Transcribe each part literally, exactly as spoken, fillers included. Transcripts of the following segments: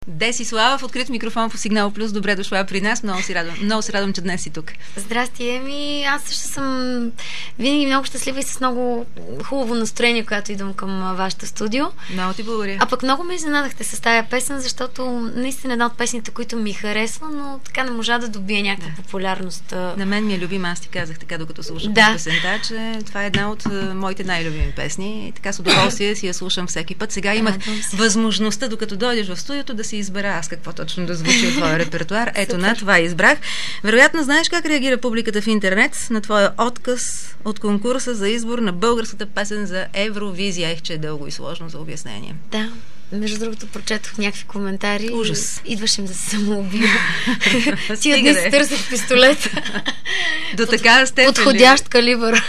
Деси Слава в открит микрофон по Сигнал Плюс. Добре дошла при нас. Много си радвам. Много се радвам, че днес си тук. Здрасти, Еми. Аз също съм винаги много щастлива и с много хубаво настроение, когато идвам към вашето студио. Много ти благодаря. А пък много ме изненадахте с тази песен, защото наистина една от песните, които ми харесва, но така не можа да добие някаква да. популярност. На мен ми е любима. Аз ти казах така, докато слушах да. песента, че това е една от моите най-любими песни. И така с удоволствие си я слушам всеки път. Сега имах възможността, докато дойдеш в студиото, да си избера аз какво точно да звучи от твоя репертуар. Ето на това избрах. Вероятно знаеш как реагира публиката в интернет на твоя отказ от конкурса за избор на българската песен за Евровизия. Ех, че е дълго и сложно за обяснение. Да. Между другото, прочетох някакви коментари. Ужас. Идваш им да се самоубива. Ти днес си търсих пистолет. До така степен. Подходящ калибър.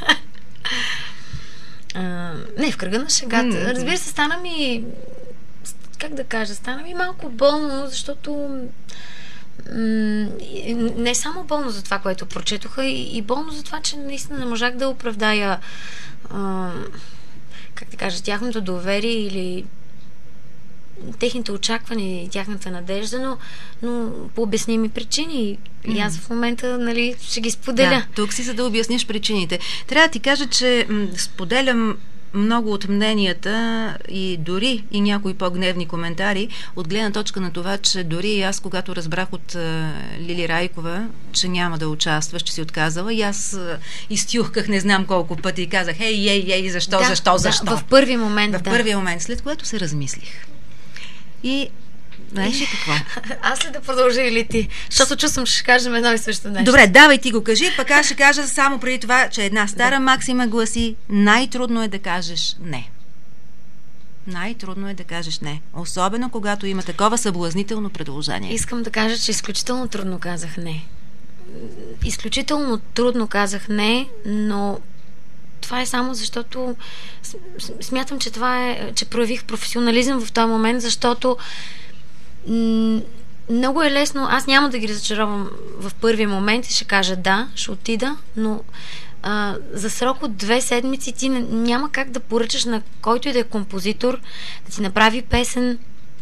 а, не, в кръга на шегата. Mm-hmm. Разбира се, стана ми как да кажа, стана ми малко болно, защото м- не само болно за това, което прочетоха, и, и болно за това, че наистина не можах да оправдая а, как да кажа, тяхното доверие или техните очаквания и тяхната надежда, но, но по обясними причини. И аз в момента, нали, ще ги споделя. Да, тук си, за да обясниш причините. Трябва да ти кажа, че м- споделям много от мненията и дори и някои по-гневни коментари от гледна точка на това, че дори и аз, когато разбрах от uh, Лили Райкова, че няма да участваш, че си отказала, и аз uh, изтюхках не знам колко пъти и казах, ей, ей, ей, защо, да, защо, да, защо? В първи момент, В да. първия момент, след което се размислих. И знаеш ли какво? Аз ли да продължа или ти? Защото чувствам, че ще кажем едно и също нещо. Добре, давай ти го кажи, пък аз ще кажа само преди това, че една стара да. максима гласи: най-трудно е да кажеш не. Най-трудно е да кажеш не. Особено когато има такова съблазнително предложение. Искам да кажа, че изключително трудно казах не. Изключително трудно казах не, но това е само защото смятам, че това е, че проявих професионализъм в този момент, защото м- много е лесно. Аз няма да ги разочаровам в първия момент и ще кажа да, ще отида, но а, за срок от две седмици ти няма как да поръчаш на който и да е композитор да ти направи песен.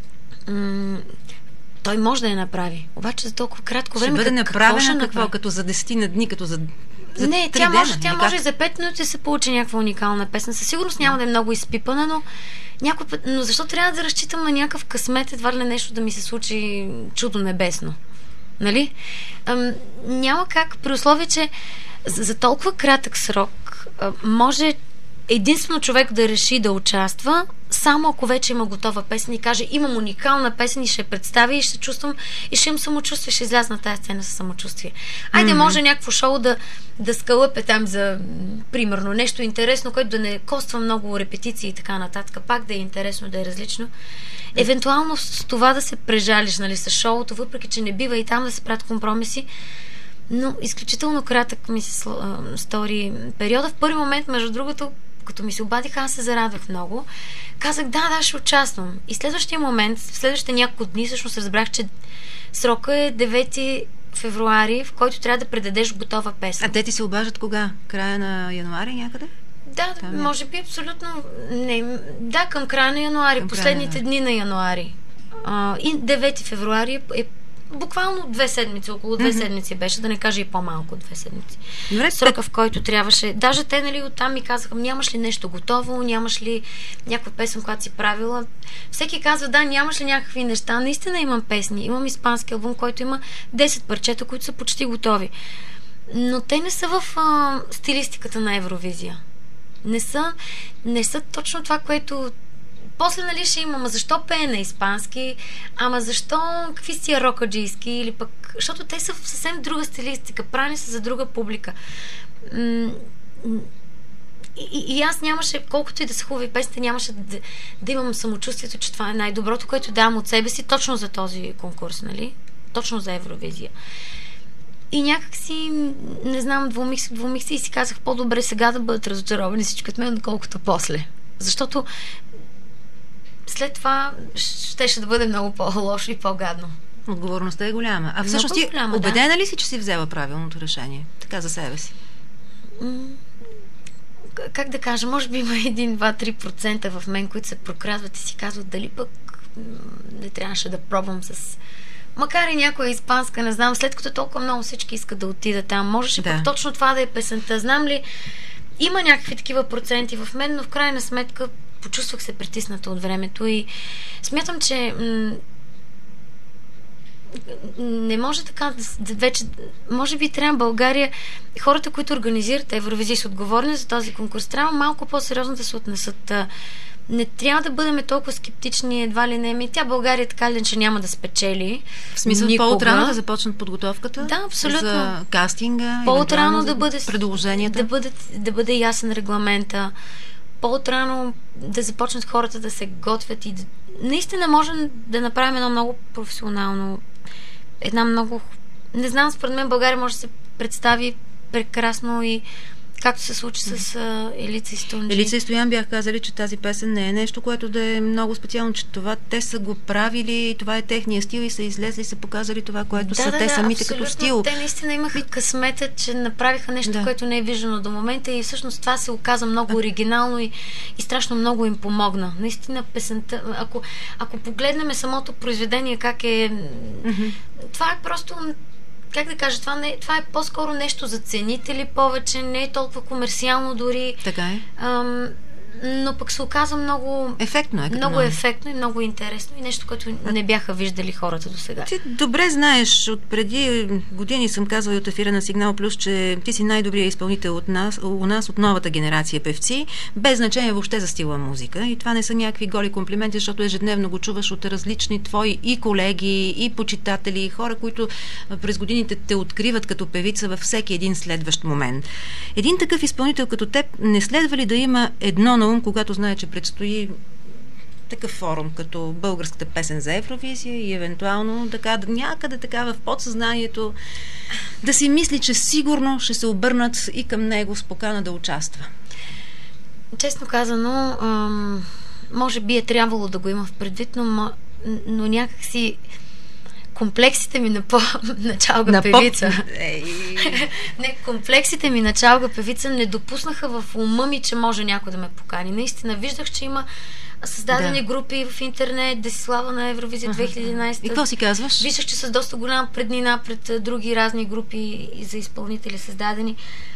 М- той може да я направи. Обаче за толкова кратко време. Ще бъде направена какво, какво? Като за десетина дни, като за За не, тя може, дена, тя може и за пет минути да се получи някаква уникална песен. Със сигурност няма да е много изпипана, но някой път, но защо трябва да разчитам на някакъв късмет, едва ли нещо да ми се случи чудо небесно? Нали? Ам, няма как, при условие, че за, за толкова кратък срок а, може единствено човек да реши да участва, само ако вече има готова песен и каже, имам уникална песен и ще я представя и ще чувствам, и ще имам самочувствие, ще изляза на тази сцена със самочувствие. Айде, mm-hmm. може някакво шоу да, да скълъпе там за, примерно, нещо интересно, което да не коства много репетиции и така нататък, пак да е интересно, да е различно. Евентуално с това да се прежалиш, нали, с шоуто, въпреки че не бива и там да се правят компромиси, но изключително кратък ми се стори периода. В първи момент, между другото, като ми се обадиха, аз се зарадвах много. Казах, да, да, ще участвам. И следващия момент, в следващите няколко дни, всъщност разбрах, че срока е девети февруари, в който трябва да предадеш готова песен. А те ти се обаждат кога? Края на януари някъде? Да, Там може би абсолютно не. Да, към края на януари, към последните на... дни на януари. А, и девети февруари е буквално две седмици, около две mm-hmm. седмици беше, да не кажа и по-малко от две седмици. Добре, срока, в който трябваше. Даже те, нали, оттам ми казаха, нямаш ли нещо готово, нямаш ли някаква песен, която си правила. Всеки казва, да, нямаш ли някакви неща. Наистина имам песни. Имам испански албум, който има десет парчета, които са почти готови. Но те не са в а, стилистиката на Евровизия. Не са, не са точно това, което после, нали, ще има, ама защо пее на испански, ама защо, какви си е рокаджийски, или пък, защото те са в съвсем друга стилистика, правени са за друга публика. М- и, и аз нямаше, колкото и да са хубави песните, нямаше да, да имам самочувствието, че това е най-доброто, което давам от себе си, точно за този конкурс, нали? Точно за Евровизия. И някак си, не знам, двумих, двумих си и си казах, по-добре сега да бъдат разочаровани всички от мен, отколкото после. Защото след това ще, ще да бъде много по-лошо и по-гадно. Отговорността е голяма. А всъщност ти голяма, убедена да. ли си, че си взела правилното решение? Така за себе си. М- как да кажа, може би има един, два, три процента в мен, които се прокрадват и си казват дали пък не трябваше да пробвам с... Макар и някоя испанска, не знам, след като толкова много всички искат да отида там, можеше да. Пък точно това да е песента. Знам ли, има някакви такива проценти в мен, но в крайна сметка почувствах се притисната от времето и смятам, че м- не може така да вече, може би трябва България, хората, които организират Евровизия, са отговорни за този конкурс, трябва малко по-сериозно да се отнесат. Не трябва да бъдем толкова скептични, едва ли не. Ми тя България така ли, че няма да спечели. В смисъл по-отрано да започнат подготовката? Да, абсолютно. За кастинга, по-отрано да бъде предложенията. Да бъде, да бъде ясен регламента. По-отрано да започнат хората да се готвят и да... наистина можем да направим едно много професионално, една много... Не знам, според мен България може да се представи прекрасно и както се случи с uh, Елица и Стонджи. Елица и Стоян бях казали, че тази песен не е нещо, което да е много специално, че това те са го правили, това е техния стил и са излезли и са показали това, което да, са да, те да, самите абсолютно. Като стил. Те наистина имаха късмета, че направиха нещо, да. Което не е виждано до момента и всъщност това се оказа много оригинално и, и страшно много им помогна. Наистина песента, ако, ако погледнем самото произведение, как е... Mm-hmm. Това е просто... Как да кажа, това, не, това е по-скоро нещо за ценители повече, не е толкова комерциално дори. Така е. Ам, но пък се оказа много ефектно, е, много много ефектно и много интересно и нещо, което не бяха виждали хората до сега. Ти добре знаеш, от преди години съм казвала от ефира на Сигнал Плюс, че ти си най-добрият изпълнител от нас, у нас, от новата генерация певци, без значение въобще за стила музика. И това не са някакви голи комплименти, защото ежедневно го чуваш от различни твои и колеги, и почитатели, и хора, които през годините те откриват като певица във всеки един следващ момент. Един такъв изпълнител като теб не следва ли да има едно на ум, когато знае, че предстои такъв форум, като българската песен за Евровизия и евентуално така, някъде така в подсъзнанието да си мисли, че сигурно ще се обърнат и към него с покана да участва? Честно казано, ам, може би е трябвало да го има в предвид, но, но някакси комплексите ми на по-началга на певица. Не, комплексите ми началга певица не допуснаха в ума ми, че може някой да ме покани. Наистина, виждах, че има създадени да. групи в интернет, Десислава на Евровизия две хиляди и единадесета. И какво си казваш? Виждах, че с доста голяма преднина пред други разни групи за изпълнители създадени.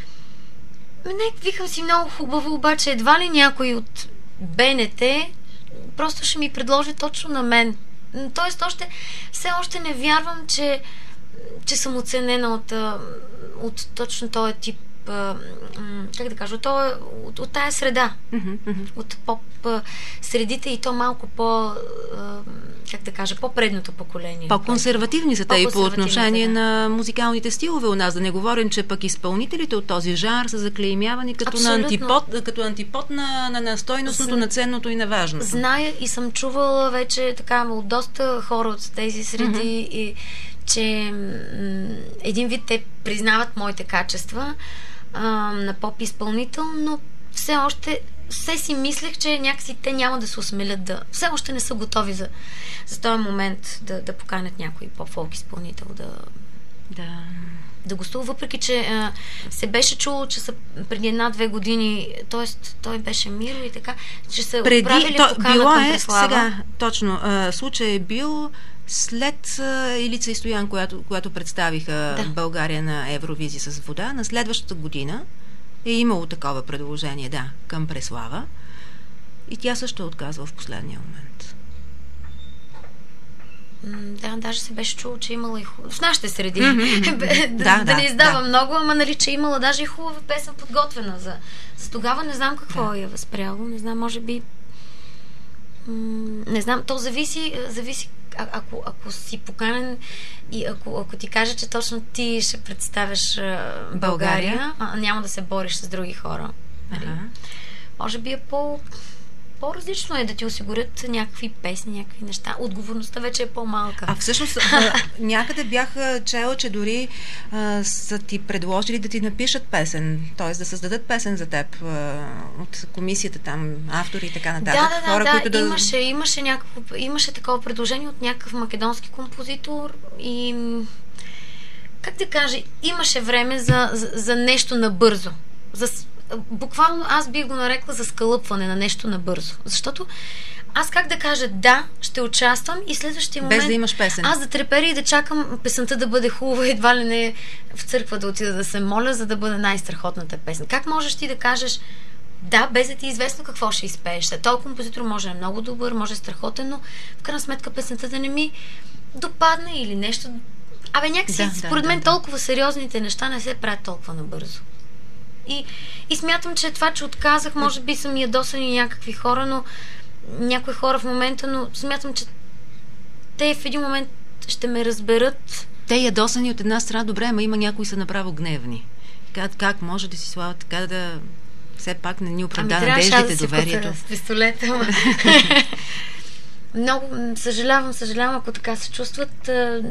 Не, викам си много хубаво, обаче едва ли някой от БНТ просто ще ми предложи точно на мен. Тоест, още, все още не вярвам, че, че съм оценена от, от точно този тип, как да кажа, от, от, от тая среда, mm-hmm, mm-hmm. от поп средите и то малко по, как да кажа, по-предното поколение. По-консервативни са те и по отношение да. на музикалните стилове у нас. Да не говорим, че пък изпълнителите от този жанр са заклеймявани като, на антипод, като антипод на, на, на стойностното, на ценното и на важното. Зная и съм чувала вече така от доста хора от тези среди, mm-hmm. и, че м- един вид те признават моите качества а, на поп-изпълнител, но все още все си мислех, че някакси те няма да се осмелят да... Все още не са готови за, за този момент да, да поканят някой поп-фолк изпълнител да, да, да гостува, въпреки че а, се беше чуло, че са преди една-две години, т.е. той беше Миро и така, че са преди, отправили то, покана било към е, Преслава. Сега, точно, а, случай е бил след Елица и Стоян, която, която представиха да. България на Евровизия с вода, на следващата година е имало такова предложение, да, към Преслава. И тя също е отказва в последния момент. Да, даже се беше чуло, че имала и хубава... В нашите среди. Mm-hmm. да, да, да, да не издава да. много, ама нали, че имала даже и хубава песен подготвена за... За тогава не знам какво да. я възпряло. Не знам, може би... М- не знам, то зависи, зависи а- ако, ако си поканен и ако, ако ти кажа, че точно ти ще представяш а, България, България, а няма да се бориш с други хора. Нали? Ага. Може би е по... По-различно е да ти осигурят някакви песни, някакви неща. Отговорността вече е по-малка. А всъщност някъде бях чела, че дори а, са ти предложили да ти напишат песен, т.е. да създадат песен за теб а, от комисията там, автори и така нататък. Да, да, Хора, да, които да. да... Имаше, имаше, някакво, имаше такова предложение от някакъв македонски композитор и как да кажа, имаше време за, за, за нещо набързо. За буквално аз бих го нарекла за скалъпване на нещо набързо. Защото аз как да кажа да, ще участвам и следващия момент... Без да имаш песен. Аз да трепери и да чакам песента да бъде хубава, едва ли не в църква да отида да се моля, за да бъде най-страхотната песен. Как можеш ти да кажеш да, без да ти е известно какво ще изпееш? Той композитор може да е много добър, може да е страхотен, но в крайна сметка песента да не ми допадне или нещо... Абе, някакси, да, според да, мен, да, толкова сериозните неща не се правят толкова набързо. И, и смятам, че това, че отказах, може би са ми ядосани някакви хора, но някои хора в момента, но смятам, че те в един момент ще ме разберат. Те ядосани от една страна, добре, ама има някои са направо гневни. Как, как може да си слава така да все пак не ни оправда ами, надеждите, доверието? С пистолета. Много съжалявам, съжалявам, ако така се чувстват.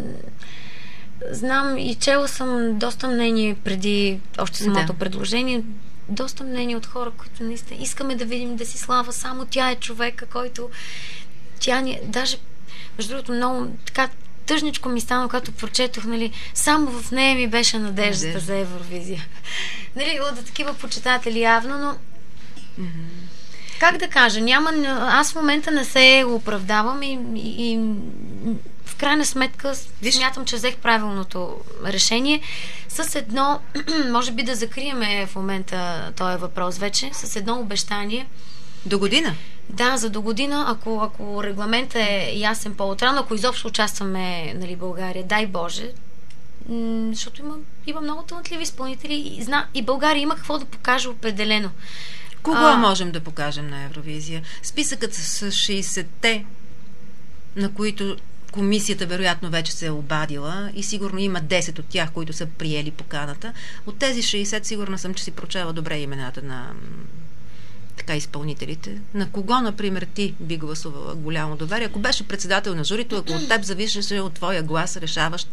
Знам и чела съм доста мнение преди още самото да. предложение. Доста мнение от хора, които наистина искаме да видим Десислава, само тя е човека, който тя ни... Даже, между другото, много така тъжничко ми стана, когато прочетох, нали, само в нея ми беше надеждата Надежда. за Евровизия. Нали, от такива почитатели явно, но mm-hmm. как да кажа, няма... Аз в момента не се оправдавам и, и, и в крайна сметка Виж? смятам, че взех правилното решение с едно, може би да закриеме в момента този въпрос вече, с едно обещание. До година? Да, за до година, ако, ако регламентът е ясен по-отрано, ако изобщо участваме, нали, България, дай Боже, м- защото има, има много талантливи изпълнители и, зна, и България има какво да покаже определено. Кого а... можем да покажем на Евровизия? Списъкът с шейсетте, на които комисията вероятно вече се е обадила и сигурно има десет от тях, които са приели поканата. От тези шейсет сигурно съм, че си прочела добре имената на така изпълнителите. На кого, например, ти би гласувала голямо доверие? Ако беше председател на журито, ако от теб зависеше от твоя глас, решаващ?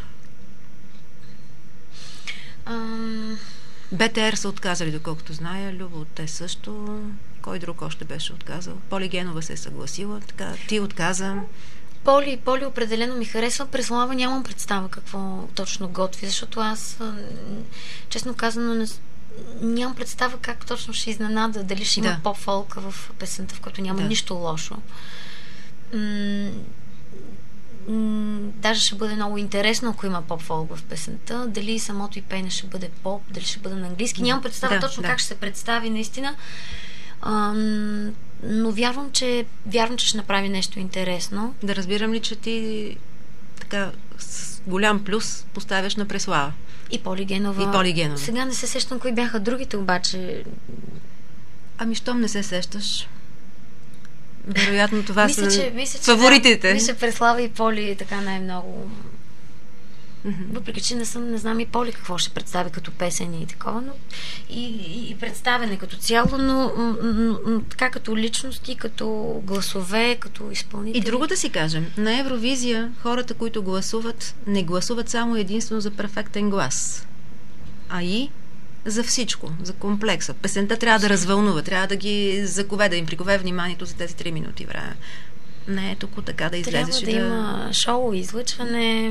Um... БТР са отказали, доколкото зная. Любо, те също. Кой друг още беше отказал? Поли Генова се е съгласила. Така, ти отказа. Поли, Поли определено ми харесва. Преслава нямам представа какво точно готви, защото аз, честно казано, не, нямам представа как точно ще изненада, дали ще има да. поп-фолка в песента, в която няма да. нищо лошо. М- м- даже ще бъде много интересно, ако има поп-фолк в песента. Дали самото и пеене ще бъде поп, дали ще бъде на английски. Нямам представа да, точно да. как ще се представи наистина. Ам, но вярвам, че вярвам, че ще направи нещо интересно. Да разбирам ли, че ти така с голям плюс поставяш на Преслава? И Поли Генова. И Поли Генова. Сега не се сещам кои бяха другите, обаче. Ами, щом не се сещаш? Вероятно това мисля, са че, мисля, че, фаворитите. Да, мисля, Преслава и Поли така най-много. Mm-hmm. Въпреки, че не съм, не знам и Поли какво ще представи като песен и такова, но и, и, и представяне като цяло, но, но, но така като личности, като гласове, като изпълнители. И друго да си кажем, на Евровизия хората, които гласуват, не гласуват само единствено за перфектен глас, а и за всичко, за комплекса. Песента трябва да развълнува, трябва да ги закове, да им прикове вниманието за тези три минути време. Не е тук така да излезеш трябва и да... да... има шоу, излъчване...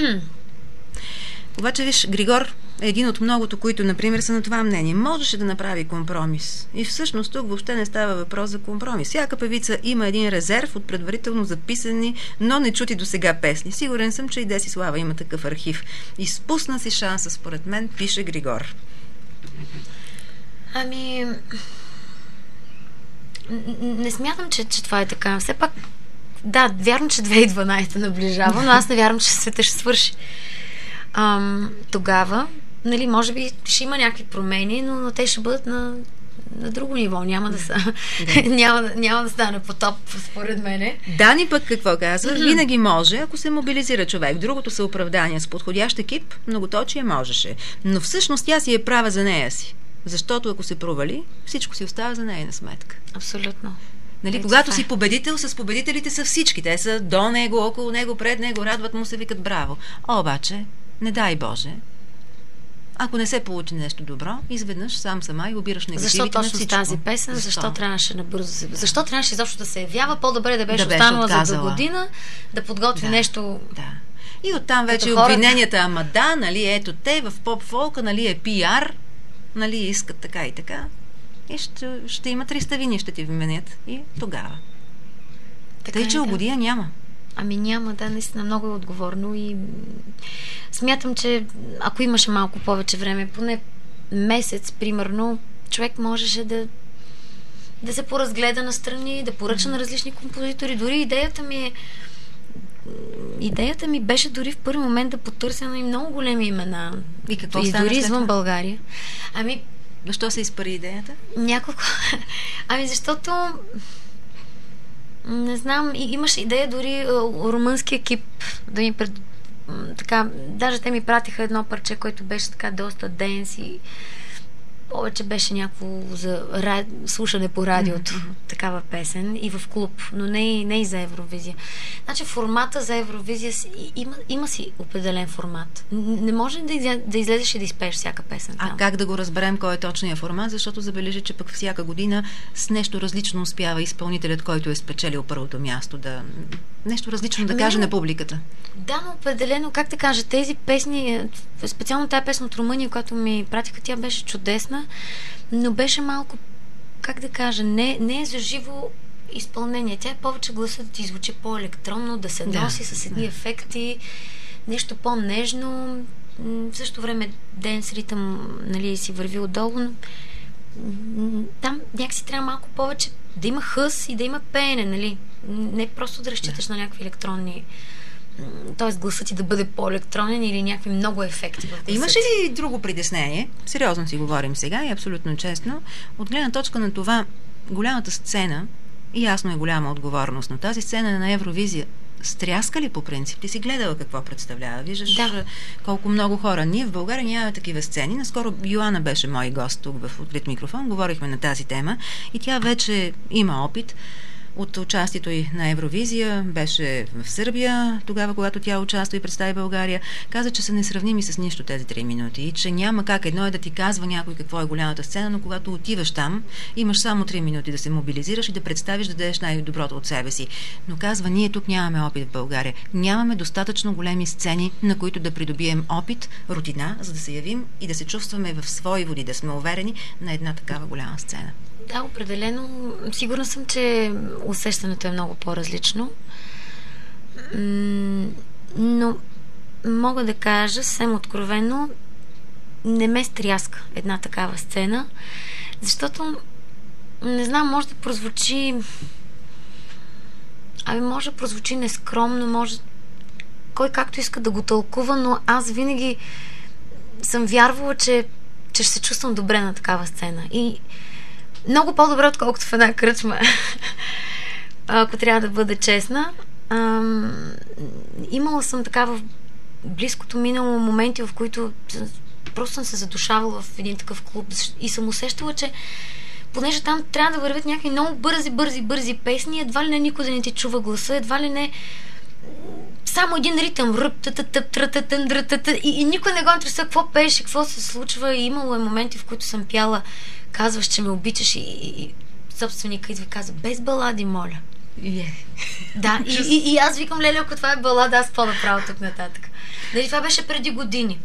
Обаче, виж, Григор е един от многото, които, например, са на това мнение. Можеше да направи компромис. И всъщност тук въобще не става въпрос за компромис. Всяка певица има един резерв от предварително записани, но не чути до сега песни. Сигурен съм, че и Десислава има такъв архив. Изпусна си шанса, според мен, пише Григор. Ами... Не смятам, че, че това е така. Все пак, да, вярвам, че две хиляди и дванадесета наближава, но аз не вярвам, че света ще свърши. Ам, тогава, нали, може би ще има някакви промени, но, но те ще бъдат на, на друго ниво. Няма да, са, да. няма, няма да стане потоп, според мене. Дани пък какво казва? Mm-hmm. Винаги може, ако се мобилизира човек. Другото са оправдания. С подходящ екип, многоточие можеше. Но всъщност тя си е права за нея си. Защото ако се провали, всичко си остава за нейна сметка. Абсолютно. Нали, когато си победител, с победителите са всички. Те са до него, около него, пред него, радват му се, викат браво. Обаче, не дай Боже, ако не се получи нещо добро, изведнъж сам сама и обираш негативите на всичко. Защо точно тази песен? Защо, защо трябваше набързо се... Защо трябваше изобщо да се явява? По-добре да беше, да беше останала отказала. За до година, да подготви да, нещо... Да. И оттам вече хората... обвиненията, ама да, нали, ето те в поп-фолка, нали, е пиар. нали, искат така и така, и ще, ще има триста вини, ще ти вменят. И тогава. Така Тъй, че угодия да. няма. Ами няма, да, наистина много е отговорно и смятам, че ако имаше малко повече време, поне месец, примерно, човек можеше да да се поразгледа настрани, да поръча mm-hmm. на различни композитори. Дори идеята ми е идеята ми беше дори в първи момент да потърся на и много големи имена. И какво и стана дори извън това? България. Ами... Защо се изпари идеята? Няколко... Ами защото не знам, имаше идея дори румънски екип да ми пред... така, даже те ми пратиха едно парче, което беше така доста денс и повече беше някакво за рад... слушане по радиото, mm-hmm. такава песен и в клуб, но не и, не и за Евровизия. Значи формата за Евровизия си, има, има си определен формат. Не може да, изля... да излезеш и да изпееш всяка песен. А там. Как да го разберем кой е точният формат? Защото забележи, че пък всяка година с нещо различно успява изпълнителят, който е спечелил първото място, да нещо различно да каже но, на публиката. Да, но определено, как да кажа, тези песни, специално тази песен от Румъния, която ми пратиха, тя беше чудесна, но беше малко, как да кажа, не, не е за живо изпълнение. Тя е повече гласа да ти звучи по-електронно, да се носи да, с едни да. ефекти, нещо по-нежно, в същото време денс ритъм, нали, си върви отдолу, но там някакси трябва малко повече да има хъс и да има пеене, нали? Не просто да разчиташ да. на някакви електронни, т.е. гласът ти да бъде по-електронен или някакви много ефекти в гласът. Имаше ли друго притеснение? Сериозно си говорим сега и абсолютно честно. От гледна точка на това, голямата сцена, и ясно е голяма отговорност, но тази сцена на Евровизия стряска ли по принцип? Ти си гледала какво представлява? Виждаш да. колко много хора. Ние в България нямаме такива сцени. Наскоро Йоана беше мой гост тук в Открит микрофон. Говорихме на тази тема и тя вече има опит от участието й на Евровизия, беше в Сърбия, тогава, когато тя участва и представи България, каза, че са несравними с нищо тези три минути и че няма как. Едно е да ти казва някой какво е голямата сцена, но когато отиваш там, имаш само три минути да се мобилизираш и да представиш, да дадеш най-доброто от себе си. Но казва, ние тук нямаме опит в България. Нямаме достатъчно големи сцени, на които да придобием опит, рутина, за да се явим и да се чувстваме в свои води, да сме уверени на една такава голяма сцена. Да, определено. Сигурна съм, че усещането е много по-различно. Но мога да кажа съвсем откровено, не ме стряска една такава сцена, защото не знам, може да прозвучи ами може да прозвучи нескромно, може кой както иска да го тълкува, но аз винаги съм вярвала, че, че ще се чувствам добре на такава сцена. И много по-добре, отколкото в една кръчма. Ако трябва да бъда честна. Ам, имала съм така в близкото минало моменти, в които просто съм се задушавала в един такъв клуб и съм усещала, че понеже там трябва да вървят някакви много бързи, бързи, бързи песни, едва ли не никой да не ти чува гласа, едва ли не само един ритъм и, и никой не го интересува какво пееше, какво се случва. И имало е моменти, в които съм пяла казваш, че ме обичаш и, и, и собственика идва и казва, без балади, моля. Yeah. Да, и, и, и аз викам, леле, ако това е балада, аз какво да правя тук нататък. Дали това беше преди години.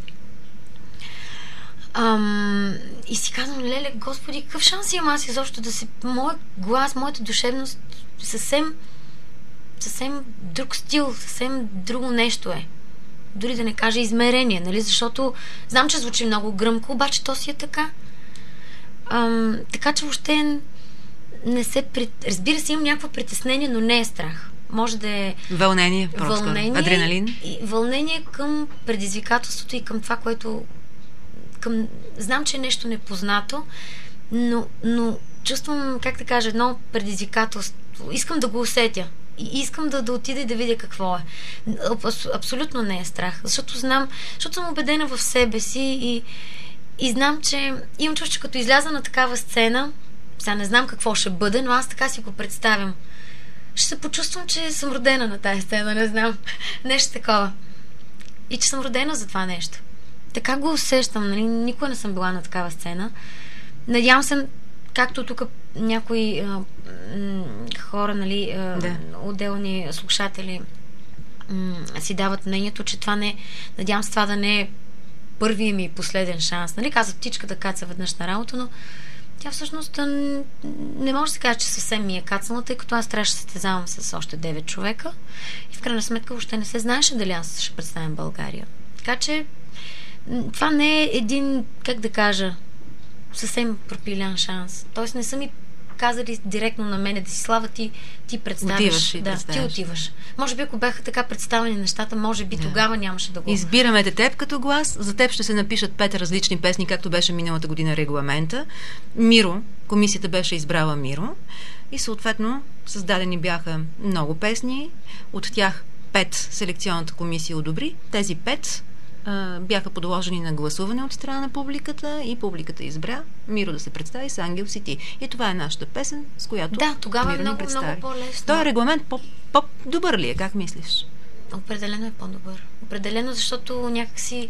Ам, и си казвам, леле, Господи, какъв шанс имам аз изобщо да си... Моят глас, моята душевност съвсем съвсем друг стил, съвсем друго нещо е. Дори да не кажа измерение, нали? Защото знам, че звучи много гръмко, обаче то си е така. Ам, така че въобще не се... При... Разбира се, имам някакво притеснение, но не е страх. Може да е... Вълнение, просто. Вълнение, адреналин. И вълнение към предизвикателството и към това, което... Към... Знам, че е нещо непознато, но, но чувствам, как да кажа, едно предизвикателство. Искам да го усетя. И искам да, да отида и да видя какво е. Абсолютно не е страх. Защото знам, защото съм убедена в себе си и, и знам, че имам чувство, че като изляза на такава сцена, сега не знам какво ще бъде, но аз така си го представям. Ще се почувствам, че съм родена на тази сцена, не знам. Нещо такова. И че съм родена за това нещо. Така го усещам, нали? Никога не съм била на такава сцена. Надявам се, както тук някои а, м, хора, нали, а, да. отделни слушатели м, си дават мнението, че това не, надявам се това да не е първия ми и последен шанс. Нали, казват, птичката каца веднъж на работа, но тя всъщност не може да се каже, че съвсем ми е кацнала, тъй като аз трябваше да се състезавам с още девет човека и в крайна сметка въобще не се знаеше дали аз ще представям България. Така че това не е един, как да кажа, съвсем пропилян шанс. Тоест не са ми казали директно на мене да си Слава, ти, ти представиш. Отиваш, да, представиш. ти отиваш. Може би ако бяха така представени нещата, може би да. Тогава нямаше да го... Избираме те теб като глас. За теб ще се напишат пет различни песни, както беше миналата година регламента. Миро, комисията беше избрала Миро и съответно създадени бяха много песни. От тях пет селекционната комисия одобри. Тези пет бяха подложени на гласуване от страна на публиката и публиката избра Миро да се представи с Ангел си ти. И това е нашата песен, с която да, тогава Миро е много, ни представи. много по-лесно. Той регламент по, по-добър ли е? Как мислиш? Определено е по-добър. Определено, защото някакси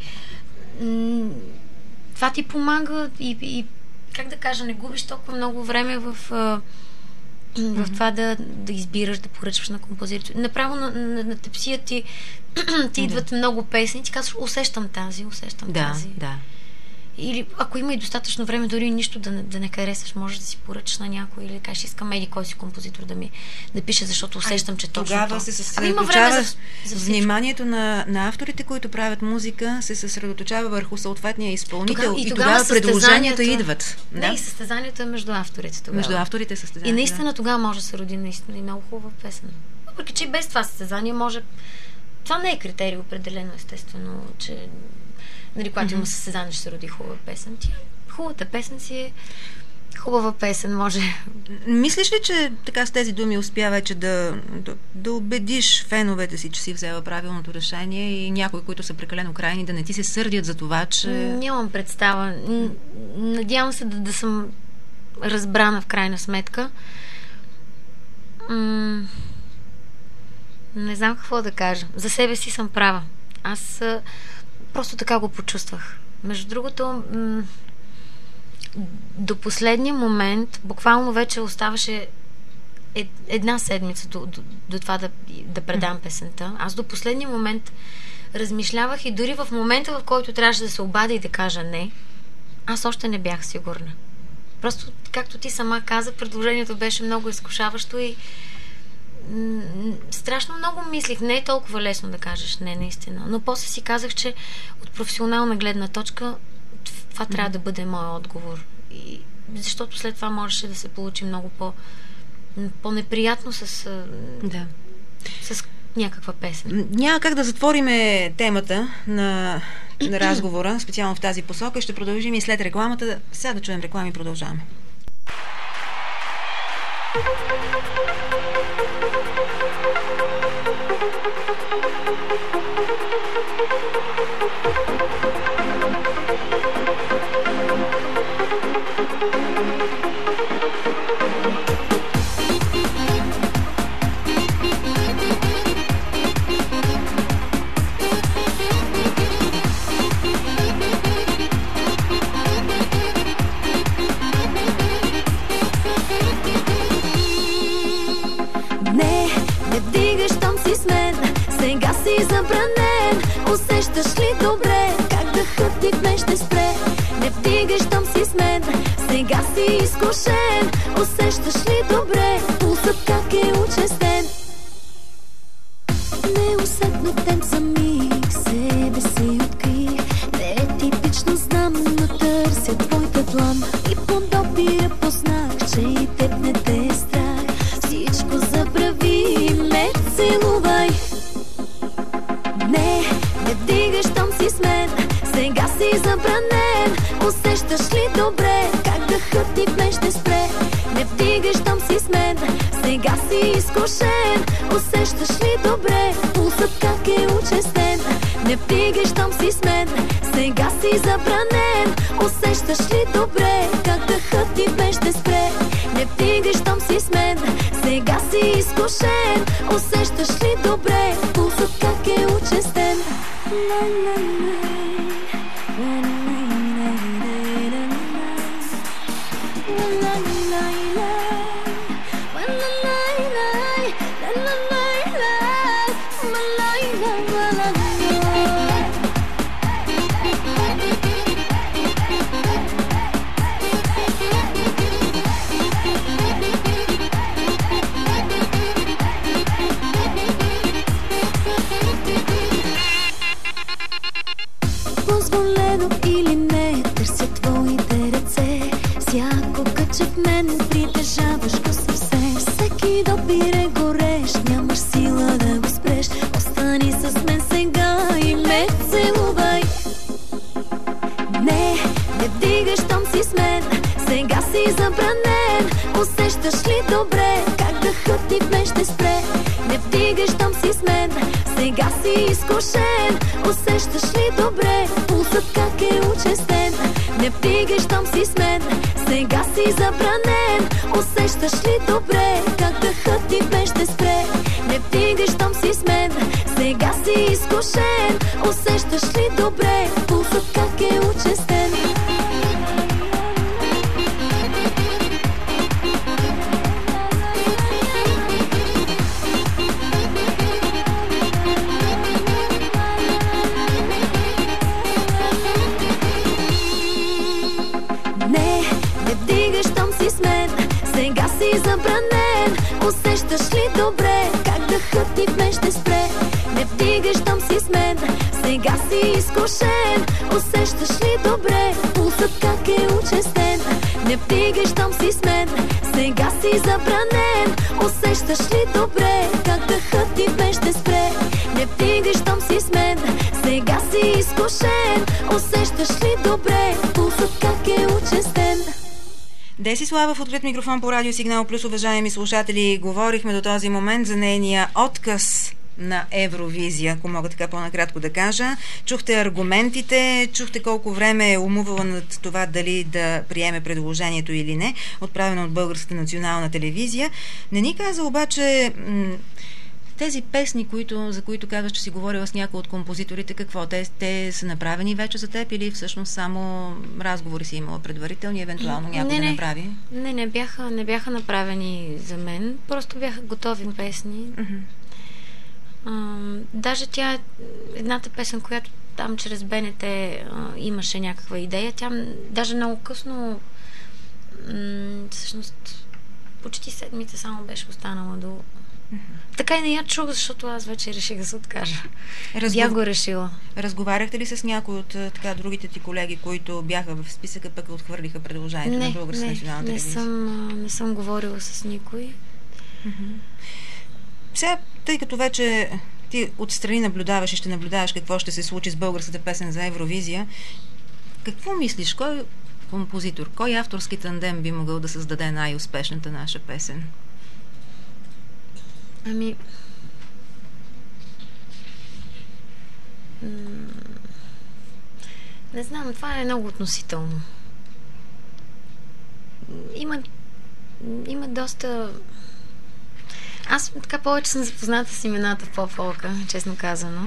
м- това ти помага и, и как да кажа, не губиш толкова много време в, в mm-hmm. това да, да избираш, да поръчваш на композитор. Направо на, на, на тепсия ти ти идват да. много песни, ти казваш, усещам тази, усещам да, тази. Да. Или ако има и достатъчно време, дори нищо да не, да не харесаш, можеш да си поръчаш на някой или кажеш, искам еди кой си композитор да ми да пише, защото усещам, че точно тогава то. се съсредоточава за, за вниманието на, на авторите, които правят музика, се съсредоточава върху съответния изпълнител. Тога, и, и тогава, тогава предложенията идват. Не, да? И състезанието е между авторите тогава. Между авторите състезанието. И наистина да. Тогава може да се роди наистина и много хубава песен. Въпреки че и без това състезание може. Това не е критерий определено, естествено, че нали, когато mm-hmm. има състезание, ще се роди хубава песен. Тя, хубавата песен си е хубава песен, може. Мислиш ли, че така с тези думи успя вече да, да, да убедиш феновете си, че си взела правилното решение и някои, които са прекалено крайни, да не ти се сърдят за това, че... Нямам представа. Надявам се да, да съм разбрана в крайна сметка. М- Не знам какво да кажа. За себе си съм права. Аз а, просто така го почувствах. Между другото, м- до последния момент, буквално вече оставаше ед, една седмица до, до, до това да, да предам песента. Аз до последния момент размишлявах и дори в момента, в който трябваше да се обадя и да кажа не, аз още не бях сигурна. Просто, както ти сама каза, предложението беше много изкушаващо и страшно много мислих. Не е толкова лесно да кажеш не, наистина. Но после си казах, че от професионална гледна точка това трябва mm-hmm. да бъде моят отговор. И, защото след това можеше да се получи много по, по-неприятно с, да. с някаква песен. Няма как да затвориме темата на, на разговора, специално в тази посока. Ще продължим и след рекламата. Сега да чуем реклами и продължаваме. Забранен, усещаш ли добре как дъхът ти в мен ще спре? Не вдигай, щом си с мен, сега си изкушен. Усещаш ли добре пулсът как е учестен? Неусетно темп за миг себе си открих. Не е типично, знам, но търся твоята длан. И по допира познах, че и теб не те е страх. Всичко забрави и ме целувай. Не, не вдигаш, щом си с мен, сега си забранен. Усещаш ли добре как дъхът ти в мен ще спре? Не вдигаш, щом си с мен, сега си изкушен. Усещаш ли добре пулсът как е учестен? Не вдигаш, щом си с мен, сега си забранен. Усещаш ли добре как дъхът ти в мен ще спре? Не вдигаш, щом си с мен, сега си изкушен. Усещаш ли добре пулсът как е учестен? с мен сега и ме целувай. Не, не вдигаш, щом си с мен, сега си забранен. Усещаш ли добре как дъхът ти в мен ще спре? Не вдигаш, щом си с мен, сега си изкушен. Усещаш ли добре пулсът как е учестен? Не вдигаш, щом си с мен, сега си забранен. Усещаш ли добре как дъхът ти в мен ще спре? Не вдигаш, щом си с мен, сега си изкушен. Усещаш ли добре пулсът как е учестен? Сега си забранен. Усещаш ли добре как дъхът ти в мен ще спре? Не вдигаш, щом си с мен, сега си изкушен. Усещаш ли добре пулсът как е учестен? Не вдигаш, щом си с мен, сега си забранен. Усещаш ли добре как дъхът ти в мен ще спре? Не вдигаш, щом си с мен, сега си изкушен. Усещаш ли добре пулсът как е учестен? Деси Слава в открит микрофон по Радио Сигнал Плюс, уважаеми слушатели. Говорихме до този момент за нейния отказ на Евровизия, ако мога така по-накратко да кажа. Чухте аргументите, чухте колко време е умувала над това дали да приеме предложението или не, отправено от Българската национална телевизия. Не ни каза обаче м- тези песни, които, за които казваш, че си говорила с някои от композиторите, какво? Те, те са направени вече за теб или всъщност само разговори си имала предварителни, евентуално някой не, да не, направи? Не, не бяха, не бяха направени за мен. Просто бяха готови песни. Mm-hmm. А, даже тя, едната песен, която там чрез БНТ а, имаше някаква идея, тя даже много късно м- всъщност почти седмица само беше останала до... Mm-hmm. Така и не я чух, защото аз вече реших да се откажа. Разгов... Бях го решила. Разговаряхте ли с някой от така, другите ти колеги, които бяха в списъка, пък отхвърлиха предложението не, на Българска национална телевизия? Не съм, не съм говорила с никой. Mm-hmm. Сега, тъй като вече ти отстрани наблюдаваш и ще наблюдаваш какво ще се случи с българската песен за Евровизия, какво мислиш? Кой композитор, кой авторски тандем би могъл да създаде най-успешната наша песен? Ами... М- не знам, това е много относително. Има... Има доста... Аз така повече съм запозната с имената в поп-фолка, честно казано.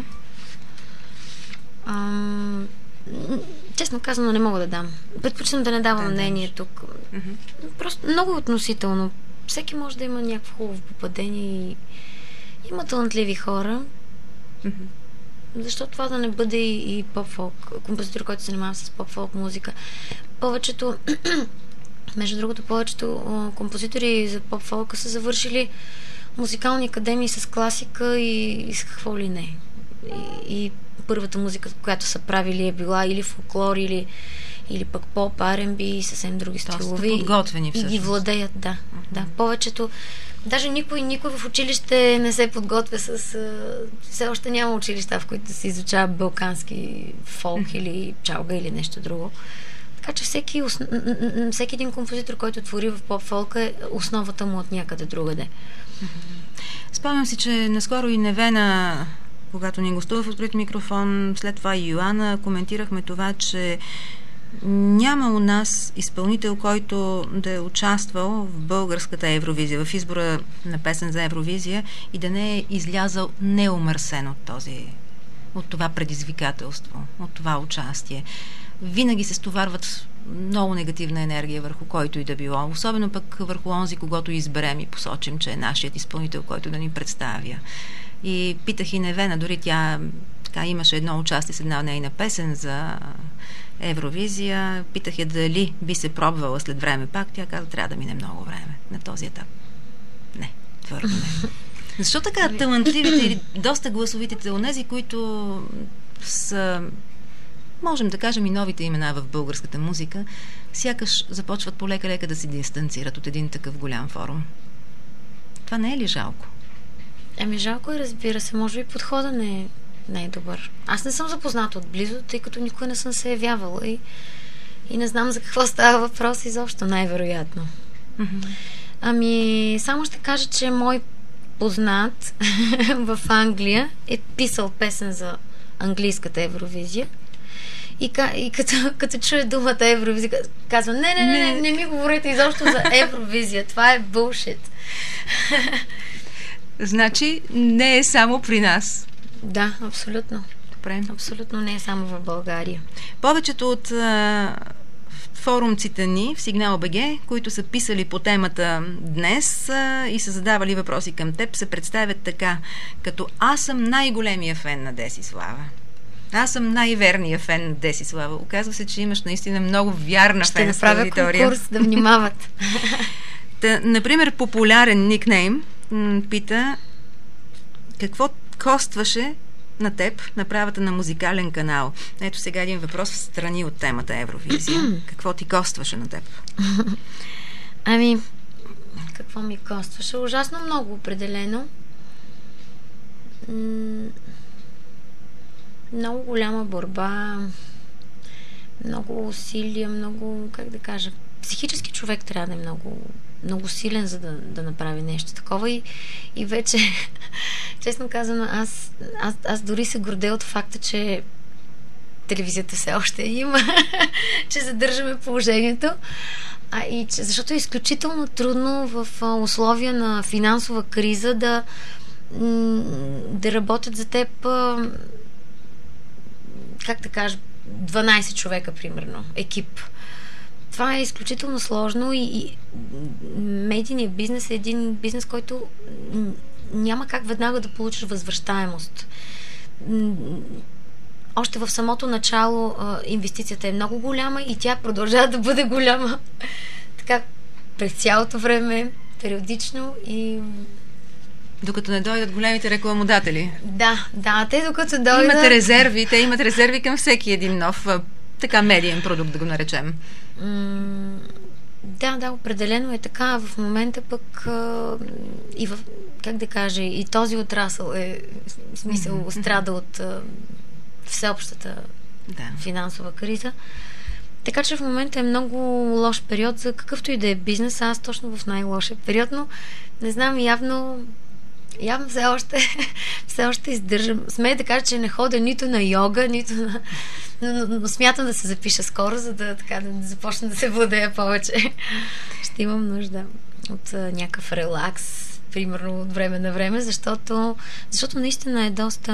Ам... Честно казано, не мога да дам. Предпочитам да не давам да, мнение тук. Mm-hmm. Просто много относително. Всеки може да има някакво хубаво попадение и има талантливи хора. Mm-hmm. Защо това да не бъде и, и поп-фолк? Композитор, който се занимава с поп-фолк музика. Повечето, между другото, повечето композитори за поп-фолка са завършили музикални академии с класика и, и с какво ли не. И, и първата музика, която са правили, е била или фолклор, или, или пък поп, Ар енд Би и съвсем други стилови. Подготвени всъщност. И ги владеят, да. Uh-huh. да. Повечето, даже никой, никой в училище не се подготвя с... Все още няма училища, в които се изучава балкански фолк uh-huh. или чалга или нещо друго. Така че всеки, всеки един композитор, който твори в поп-фолка, е основата му от някъде другаде. Uh-huh. Спомням си, че наскоро и Невена, когато ни гостува в открит микрофон, след това и Йоана, коментирахме това, че няма у нас изпълнител, който да е участвал в българската Евровизия, в избора на песен за Евровизия и да не е излязал неумърсен от този, от това предизвикателство, от това участие. Винаги се стоварват много негативна енергия върху който и да било, особено пък върху онзи, когото изберем и посочим, че е нашият изпълнител, който да ни представя. И питах и Невена, дори тя така имаше едно участие с една нейна песен за Евровизия. Питах я дали би се пробвала след време пак. Тя каза, трябва да мине много време на този етап. Не, твърдо не. Защо така талантливите или доста гласовитите онези, които са, можем да кажем и новите имена в българската музика, сякаш започват полека-лека да се дистанцират от един такъв голям форум? Това не е ли жалко? Ами жалко е, разбира се. Може би подхода не е, най-добър. Аз не съм запозната отблизо, тъй като никога не съм се явявала и, и не знам за какво става въпрос изобщо, най-вероятно. Mm-hmm. Ами, само ще кажа, че мой познат в Англия е писал песен за английската Евровизия. И, и като, като чуе думата Евровизия, казва, не, не, не, не, не ми говорите изобщо за Евровизия. Това е булшит. Значи не е само при нас. Да, абсолютно. Добре. Абсолютно не е само в България. Повечето от а, форумците ни в Сигнал БГ, които са писали по темата днес а, и са задавали въпроси към теб, се представят така, като аз съм най-големия фен на Десислава. Аз съм най-верният фен на Десислава. Оказва се, че имаш наистина много вярна ще фенска аудитория. Ще направя конкурс да внимават. Та, например, популярен никнейм м- пита какво костваше на теб направата на музикален канал. Ето сега един въпрос в страни от темата Евровизия. Какво ти костваше на теб? Ами, какво ми костваше? Ужасно много, определено. М- много голяма борба, много усилия, много, как да кажа, психически човек трябва да е много, много силен, за да, да направи нещо такова и, и вече, честно казано, аз, аз, аз дори се гордея от факта, че телевизията все още има, че задържаме положението, а и че, защото е изключително трудно в условия на финансова криза да, да работят за теб, как да кажа, дванайсет човека, примерно, екип. Това е изключително сложно и, и медийният бизнес е един бизнес, който няма как веднага да получиш възвръщаемост. Още в самото начало а, инвестицията е много голяма и тя продължава да бъде голяма така през цялото време, периодично и... Докато не дойдат големите рекламодатели. Да, да, те докато дойдат... Имат резерви, те имат резерви към всеки един нов така медиен продукт, да го наречем. М- да, да, определено е така. В момента пък а, и в, как да кажа, и този отрасъл е в смисъл mm-hmm. страда от а, всеобщата да. финансова криза. Така че в момента е много лош период за какъвто и да е бизнес. Аз точно в най-лошия период, но не знам, явно явно все още все още издържам. Смея да кажа, че не ходя нито на йога, нито на... Но, но, но смятам да се запиша скоро, за да, така, да започна да се владея повече. Ще имам нужда от а, някакъв релакс, примерно от време на време, защото, защото наистина е доста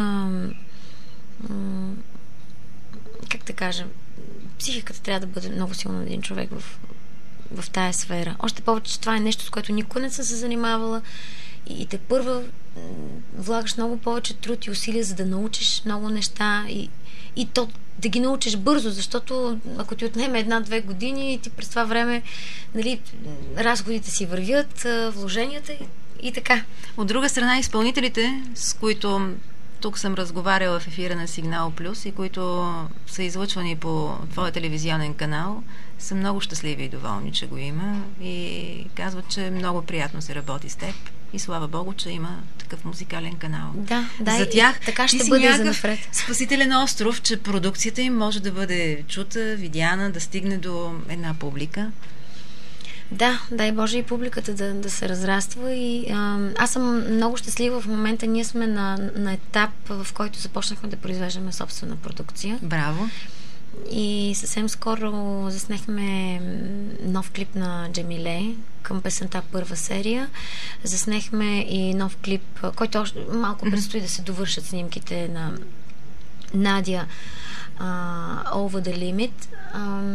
м- как да кажа, психиката трябва да бъде много силна на един човек в, в тая сфера. Още повече, че това е нещо, с което никога не съм се занимавала и, и те първа влагаш много повече труд и усилия, за да научиш много неща и, и то да ги научиш бързо, защото ако ти отнеме една-две години, ти през това време, нали, разходите си вървят, вложенията и, и така. От друга страна, изпълнителите, с които тук съм разговаряла в ефира на Сигнал Плюс и които са излъчвани по твоя телевизионен канал, са много щастливи и доволни, че го има и казват, че много приятно се работи с теб и слава Богу, че има такъв музикален канал. Да, да, за тях така ще бъде за напред. Спасителен остров, че продукцията им може да бъде чута, видяна, да стигне до една публика. Да, дай Боже и публиката да, да се разраства и а, аз съм много щастлива в момента. Ние сме на, на етап, в който започнахме да произвеждаме собствена продукция. Браво! И съвсем скоро заснехме нов клип на Джемиле към песента Първа серия. Заснехме и нов клип, който още малко предстои да се довършат снимките на Надя uh, Over the Limit. Uh,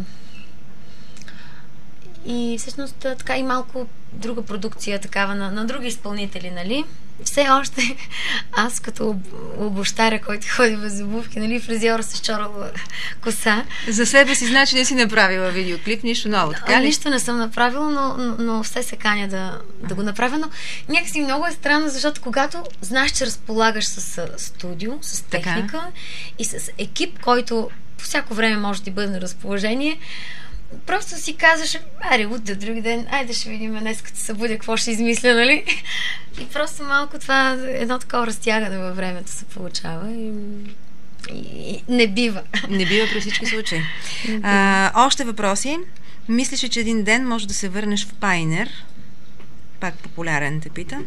и всъщност така и малко друга продукция такава на, на други изпълнители, нали? Все още аз като обощаря, който ходи без обувки, нали, фризьора се чорала коса. За себе си значи не си направила видеоклип, нищо ново, така ли? Нищо не съм направила, но, но, но все се каня да, да го направя, но някакси много е странно, защото когато знаеш, че разполагаш с студио, с техника така и с екип, който по всяко време може да ти бъде на разположение, просто си казваш, аре, утре, други ден, айде ще видим днес, като се събудя, какво ще измисля, нали? И просто малко това, едно такова разтягане във времето се получава и, и, и не бива. Не бива при всички случаи. А, още въпроси. Мислиш ли, че един ден може да се върнеш в Пайнер? Пак популярен те пита.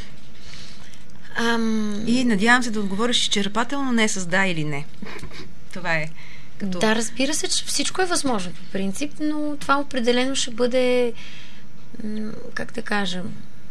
Ам... И надявам се да отговориш изчерпателно, не с да или не. Това е като... Да, разбира се, че всичко е възможно по принцип, но това определено ще бъде, как да кажа,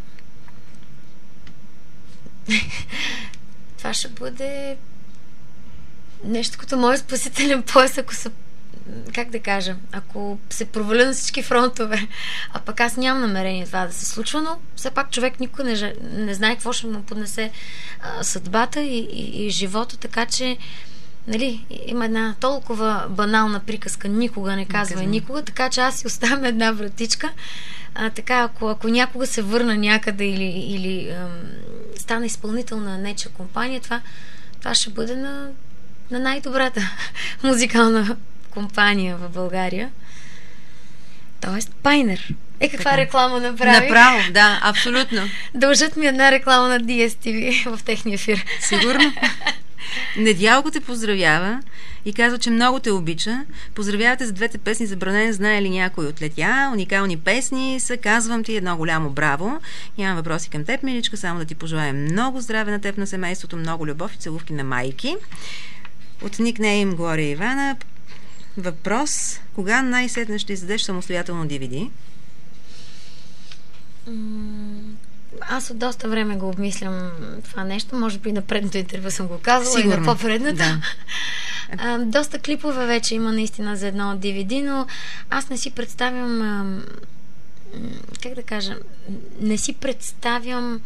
това ще бъде нещо като моят спасителен пояс, ако се, как да кажа, ако се проваля на всички фронтове. А пък аз нямам намерение това да се случва, но все пак човек никога не, не знае какво ще му поднесе а, съдбата и, и, и живота, така че нали, има една толкова банална приказка, никога не казвай никога, така че аз си оставям една вратичка. А, така, ако, ако някога се върна някъде или, или ам, стана изпълнител на нечия компания, това, това ще бъде на, на най-добрата музикална компания в България. Тоест, Пайнер. Е, каква така. Реклама направи? Направо, да, абсолютно. Дължат ми една реклама на Ди Ес Ти Ви в техния ефир. Сигурно. Недялко те поздравява и казва, че много те обича. Поздравявате за двете песни Забранен, знае ли някой от Летя. Уникални песни са, казвам ти едно голямо браво. Нямам въпроси към теб, миличка, само да ти пожелаем много здраве на теб, на семейството, много любов и целувки на майки. От никнейм Глория Ивана. Въпрос: кога най-сетне ще издадеш самостоятелно Ди Ви Ди? Аз от доста време го обмислям това нещо. Може би на предното интервю съм го казала. Сигурно. И на по-предното. Да. А, доста клипове вече има наистина за едно Ди Ви Ди, но аз не си представям а, как да кажа, не си представям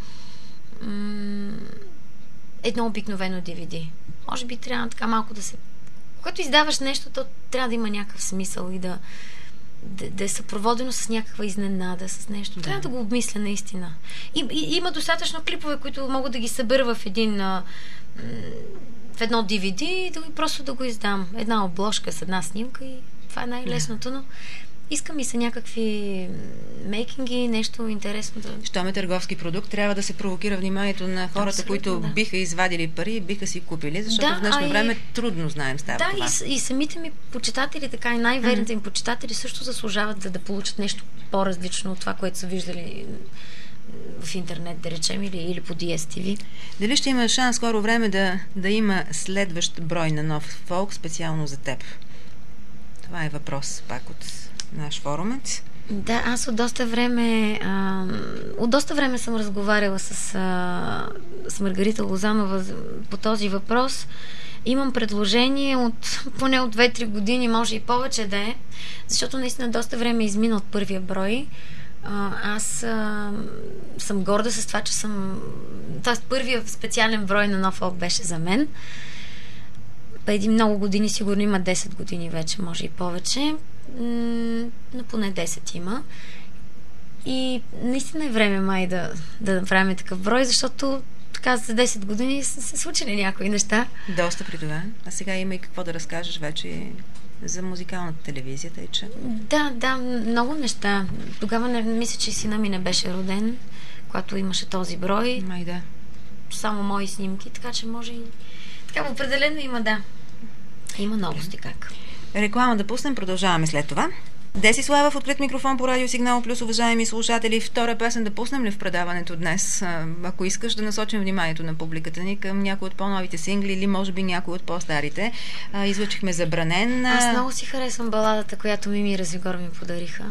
м- едно обикновено Ди Ви Ди. Може би трябва така малко да се... Когато издаваш нещо, то трябва да има някакъв смисъл и да Да, да е съпроводено с някаква изненада, с нещо. Да. Трябва да го обмисля наистина. И, и, има достатъчно клипове, които могат да ги събера в един а, в едно Ди Ви Ди и да, просто да го издам. Една обложка с една снимка и това е най-лесното, но искам и са някакви мейкинги, нещо интересно да... Щом е търговски продукт, трябва да се провокира вниманието на хората, абсолютно, които да. биха извадили пари и биха си купили, защото да, в днешно време и... трудно знаем става да, това. Да, и, и самите ми почитатели, така и най-верните mm-hmm. им почитатели също заслужават да, да получат нещо по-различно от това, което са виждали в интернет, да речем, или, или по Ди Ес Ти Ви. Дали ще има шанс скоро време да, да има следващ брой на нов фолк специално за теб? Това е въпрос пак от наш форумец. Да, аз от доста време а, от доста време съм разговаряла с, а, с Маргарита Лозанова по този въпрос. Имам предложение от поне от две-три години, може и повече да е, защото наистина доста време измина от първия брой. А, аз а, съм горда с това, че съм... Тоест, първия специален брой на нов фолк беше за мен. Преди много години, сигурно има десет години вече, може и повече. На поне десет има. И наистина е време май да, да направим такъв брой, защото така за десет години са се случили някои неща. Доста при това. А сега има и какво да разкажеш вече за музикалната телевизия, тъй че... Да, да, много неща. Тогава не мисля, че сина ми не беше роден, когато имаше този брой. Май да. Само мои снимки, така че може и... Така определено има, да. Има новости как. Реклама да пуснем, продължаваме след това. Деси Слава в открит микрофон по Радио Сигнал Плюс, уважаеми слушатели. Втора песен да пуснем ли в предаването днес? Ако искаш да насочим вниманието на публиката ни към някои от по-новите сингли или може би някои от по-старите. Излъчихме Забранен. Аз много си харесвам баладата, която Мими и Развигор ми подариха.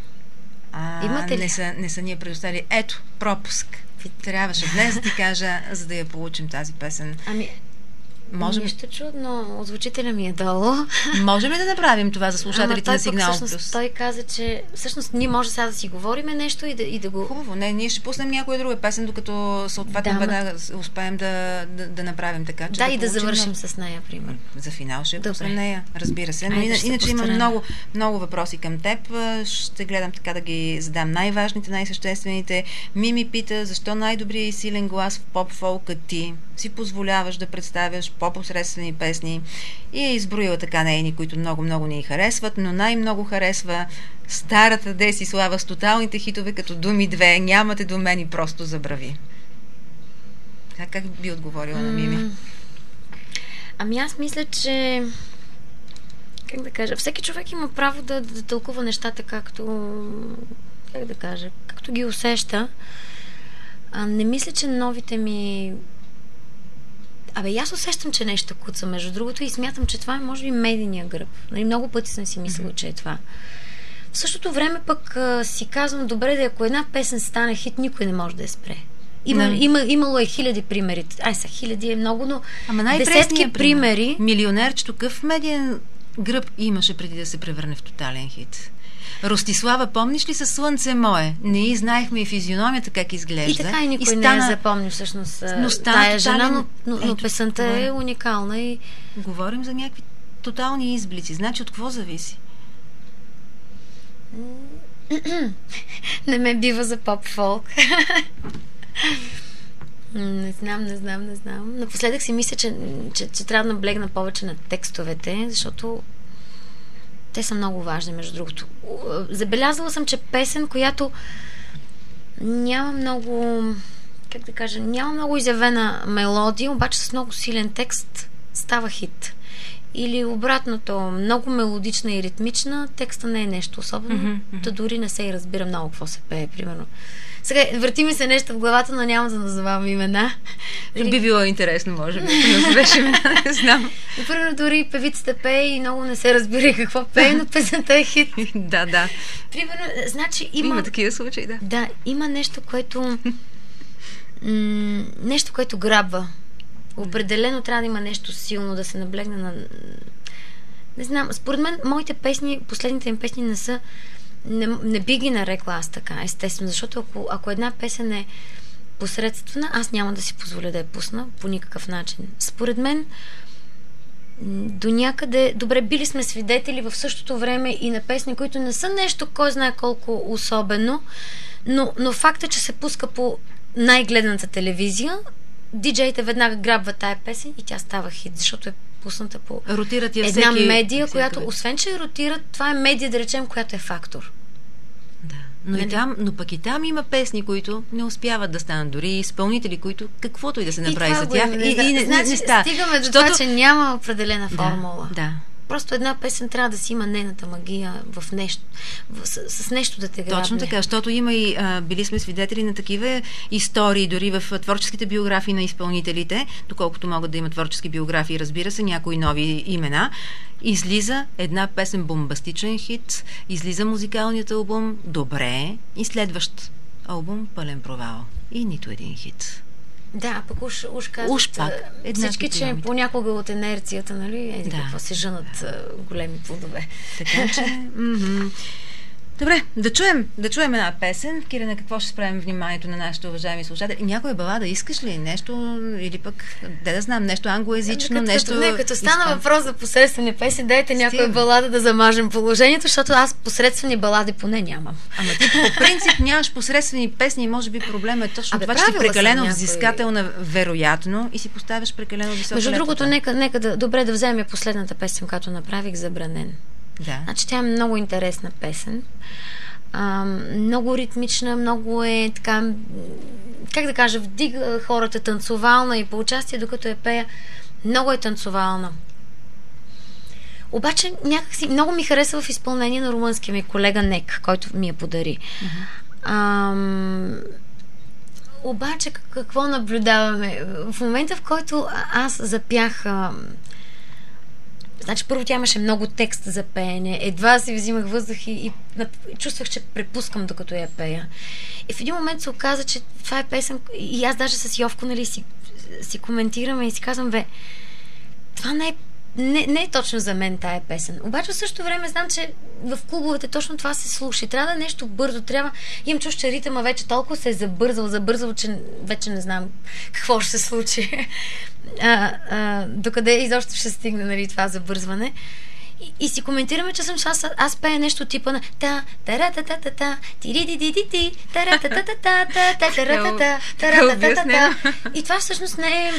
А, Имате ли? Не са, не са ние предоставили. Ето, пропуск. Трябваше днес да ти кажа, за да я получим тази песен. Ами... Можем... Нищо чудно. Озвучителя ми е долу. Можем ли да направим това за слушателите на Сигнал Плюс? Плюс? Той каза, че всъщност ние може сега да си говориме нещо и да, и да го... Хубаво, не, ние ще пуснем някоя друга песен, докато съответно да, веднага успеем да, да, да направим така, че да, да и да завършим на... с нея, примерно. За финал ще пуснем нея, разбира се. Но Айде, иначе, иначе има постарам. много, много въпроси към теб. Ще гледам така да ги задам най-важните, най-съществените. Мими пита, защо най-добрият и силен глас в поп-фолка ти? си позволяваш да представяш по-посредствени песни и е изброила така нейни, които много-много ни харесват, но най-много харесва старата Десислава с тоталните хитове, като Думи две, Нямате до мен и Просто забрави. Как, как би отговорила на Мими? Ами аз мисля, че как да кажа, всеки човек има право да, да тълкува нещата както как да кажа, както ги усеща. А, не мисля, че новите ми Абе, аз усещам, че нещо куца, между другото, и смятам, че това е, може би, медийния гръб. Нали, много пъти съм си мислила, че е това. В същото време пък а, си казвам, добре, да ако една песен стане хит, никой не може да я спре. Има, Не. има, имало е хиляди примери. Ай, са хиляди е много, но Ама десетки примери. Милионерчето, какъв медиен гръб имаше преди да се превърне в тотален хит? Ростислава, помниш ли със Слънце мое? Не и знаехме и физиономията как изглежда. И така и никой и стана... стана... не запомни всъщност но стана тая тотален... жена, но, но, но Ето, песента това е. е уникална и... Говорим за някакви тотални изблици. Значи от какво зависи? Не ме бива за поп-фолк. Не знам, не знам, не знам. Напоследък си мисля, че, че, че трябва да наблегна повече на текстовете, защото те са много важни, между другото. Забелязала съм, че песен, която няма много, как да кажа, няма много изявена мелодия, обаче с много силен текст става хит. Или обратното, много мелодична и ритмична, текста не е нещо особено, mm-hmm, mm-hmm. да дори не се и разбира много какво се пее, примерно. Сега, върти ми се нещо в главата, но няма да назовавам имена. Дали... Би било интересно, може би, да назовеш имена, не знам. И, примерно, дори певицата пее и много не се разбира какво пее, но песента е хит. Да, да. Примерно, значи има... Има такива случаи, да. Да, има нещо, което... м- нещо, което грабва. Определено трябва да има нещо силно, да се наблегне на... Не знам, според мен, моите песни, последните им песни не са... Не, не би ги нарекла аз така, естествено, защото ако, ако една песен е посредствена, аз няма да си позволя да я пусна по никакъв начин. Според мен, до някъде, добре, били сме свидетели в същото време и на песни, които не са нещо, кой знае колко особено, но, но факта, че се пуска по най-гледаната телевизия, диджеите веднага грабват тая песен и тя става хит, защото е пусната по ротират я една всеки, медия, всеки която, вид. освен че ротират, това е медия, да речем, която е фактор. Да. Но, и там, но пък и там има песни, които не успяват да станат, дори изпълнители, които каквото и да се направи за тях. Не, и, и не, значи, не става. Стигаме до Защото... това, че няма определена формула. Да, да. Просто една песен трябва да си има нейната магия в нещо, в, с, с нещо да те грабне. Точно така, защото има и а, били сме свидетели на такива истории, дори в творческите биографии на изпълнителите, доколкото могат да имат творчески биографии, разбира се, някои нови имена. Излиза една песен бомбастичен хит, излиза музикалният албум добре и следващ албум пълен провал. И нито един хит. Да, пък уж, уж казват уж пак, всички, че приемите. Понякога от инерцията, нали, еди да. какво се жънат големи плодове. Така че... м-м. Добре, да чуем, да чуем една песен. Кире, на какво ще спрем вниманието на нашите уважаеми слушатели? Някоя балада искаш ли? Нещо, или пък, да да знам, нещо англоязично, като, нещо... Като, не, като стана изпан... въпрос за посредствени песни, дайте някоя Стига. балада да замажем положението, защото аз посредствени балади поне нямам. Ама ти по принцип нямаш посредствени песни и може би проблема е точно Абе, това, че си прекалено някой... взискателна, вероятно, и си поставяш прекалено висока Между летвата. другото, нека, нека да, добре да вземем последната песен, която направих, Забранен. Да. Значи тя е много интересна песен. А, много ритмична, много е така, как да кажа, вдига хората, танцовална и по участие, докато я пея, много е танцовална. Обаче някакси много ми харесва в изпълнение на румънския ми колега Нек, който ми я подари. Mm-hmm. А, обаче какво наблюдаваме? В момента, в който аз запях... Значи, първо тя имаше много текст за пеене. Едва си взимах въздух и, и, и чувствах, че препускам докато я пея. И в един момент се оказа, че това е песен и аз даже с Йовко, нали, си, си коментираме и си казвам, бе, това не е, не, не е точно за мен тая песен. Обаче в същото време знам, че в клубовете точно това се слуша. И трябва да е нещо бързо. Трябва... Имам чувство, че ритъма вече толкова се е забързал, забързал, че вече не знам какво ще се случи. А, а, докъде изобщо ще стигне, нали, това забързване. И, и си коментираме, че съм аз, аз пея нещо типа на та та та та та та ти ди ди ди ти та та та та та та та та та та та. И това всъщност не е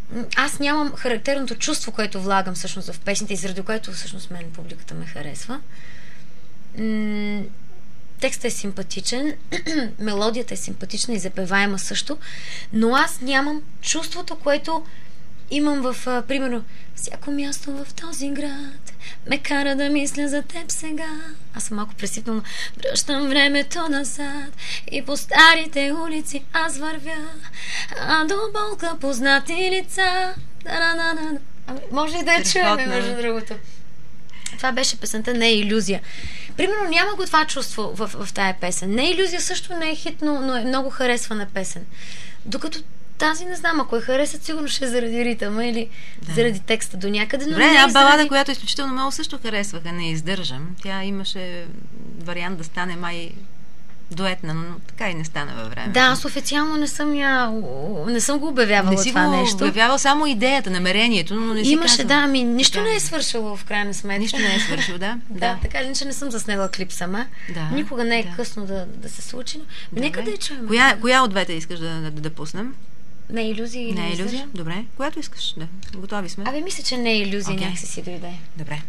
аз нямам характерното чувство, което влагам всъщност в песните и заради което всъщност мен публиката ме харесва. М- текстът е симпатичен, мелодията е симпатична и запеваема също, но аз нямам чувството, което имам в, а, примерно, всяко място в този град ме кара да мисля за теб сега. Аз съм малко пресипнала. Връщам времето назад и по старите улици аз вървя, а до болка познати лица. Да-да-да-да. Ами, може и да я чуем, между другото. Това беше песента "Не е илюзия". Примерно няма го това чувство в, в тая песен. "Не е илюзия" също не е хит, но, но е много харесвана песен. Докато тази не знам, ако я харесат, сигурно ще е заради ритъма или да. заради текста до някъде. Но добре, не една балада, заради... която изключително много също харесваха, "Не издържам". Тя имаше вариант да стане май дуетна, но така и не стана във времето. Да, аз официално не съм я, не съм го обявявала не си това го нещо. обявявала само идеята, намерението, но не си имаше, казала. да, ами нищо така, не е свършило в крайна сметка. Нищо не е свършило, да. да, да. така ли, че не съм заснела клип сама. Да, никога не е да. късно да, да се случи, но нека да я чуем. Коя, коя от двете искаш да, да, да пуснем? Не е илюзия или не е илюзия? Добре. Която искаш? Да. Готови сме. Абе, мисля, че не е илюзия, okay. някакси си дойде. Добре.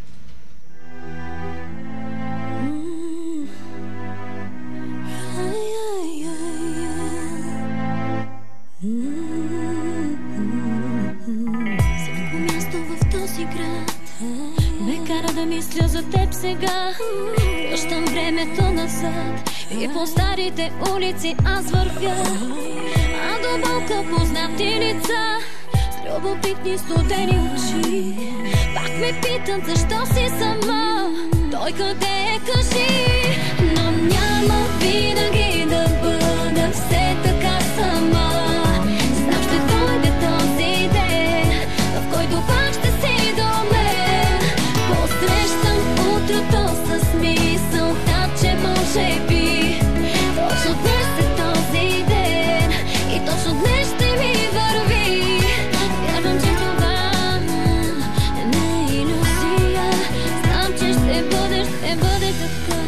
Всяко място в този град ме кара да мисля за теб сега. Връщам времето назад и по старите улици аз вървя, а до болка познати лица с любопитни студени очи. Пак ме питат защо си сама, той къде е, кажи. Но няма винаги да бъда все така сама. Знам, ще дойде този ден, в който пак ще си до мен. Посрещам утрото с мисълта, че може би точно днес е този ден и точно днес ще ми върви. Вярвам, че това не е илюзия. Знам, че ще бъде, ще бъде така.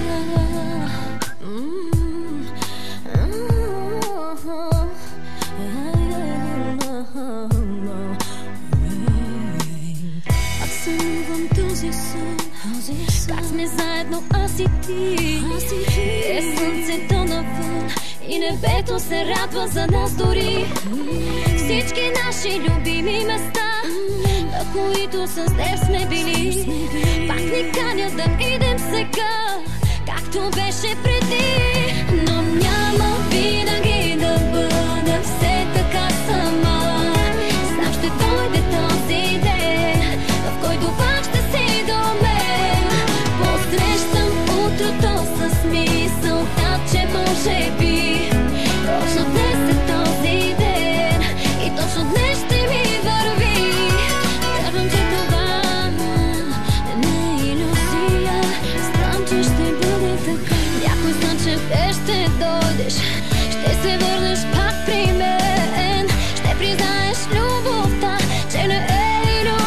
Пак сънувам този сън, как сме заедно аз и ти. Е слънцето навън и небето се радва за нас дори. Всички наши любими места, на които с теб сме били, пак ни канят да идем сега, както беше преди. Но няма винаги да бъда все така сама. Знам, ще дойде този ден, в който пак ще си до мен. Посрещам утрото с мисълта, че може би точно днес е този ден и точно днес ще ми върви. Вярвам, че това не е илюзия. Знам, че ще бъде така. Някой знам, че те ще дойдеш, ще се върнеш пак при мен. Ще признаеш любовта, че не е илюзия.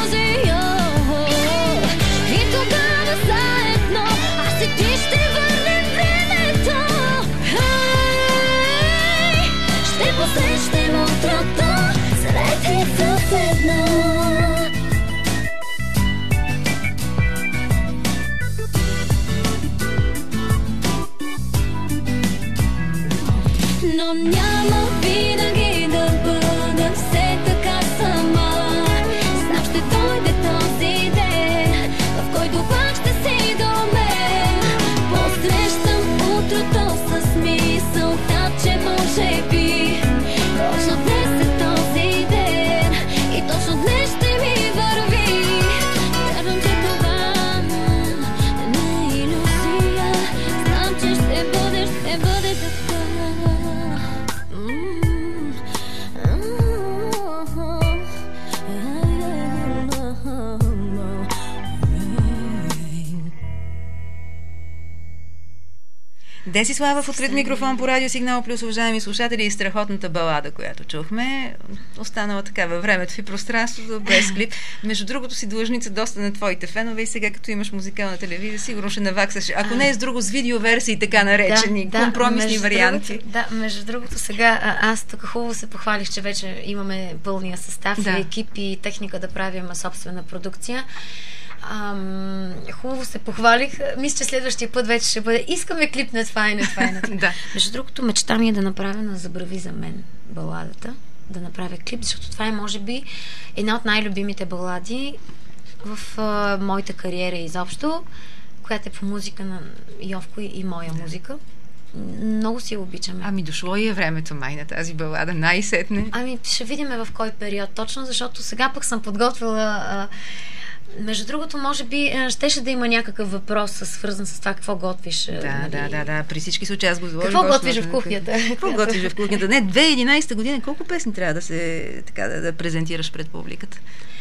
Десислава в открит микрофон по Радио Сигнал Плюс, уважаеми слушатели, и страхотната балада, която чухме, останала така във времето и пространството, без клип. Между другото си длъжница доста на твоите фенове и сега като имаш музикална телевизия, сигурно ще наваксаш. Ако не е с друго, с видеоверсии, така наречени, да, компромисни да, варианти. Другото, да, между другото сега аз тук хубаво се похвалих, че вече имаме пълния състав, да. екип и техника да правим собствена продукция. Ам, хубаво се похвалих. Мисля, че следващия път вече ще бъде искаме клип на това и на това и на това. Да. Между другото, мечта ми е да направя на Забрави за мен баладата, да направя клип, защото това е, може би, една от най-любимите балади в а, моята кариера изобщо, която е по музика на Йовко и, и моя да. музика. Много си обичаме. Ами дошло и е времето май на тази балада, най-сетне. Ами ще видим в кой период точно, защото сега пък съм подготвила а, между другото, може би, щеше да има някакъв въпрос, свързан с това, какво готвиш. Да, нали? да, да, да. При всички случаи аз го заложих. Какво готвиш в кухнята? Какво готвиш в кухнята? Не, две хиляди и единадесета година, колко песни трябва да се така да, да презентираш пред публиката?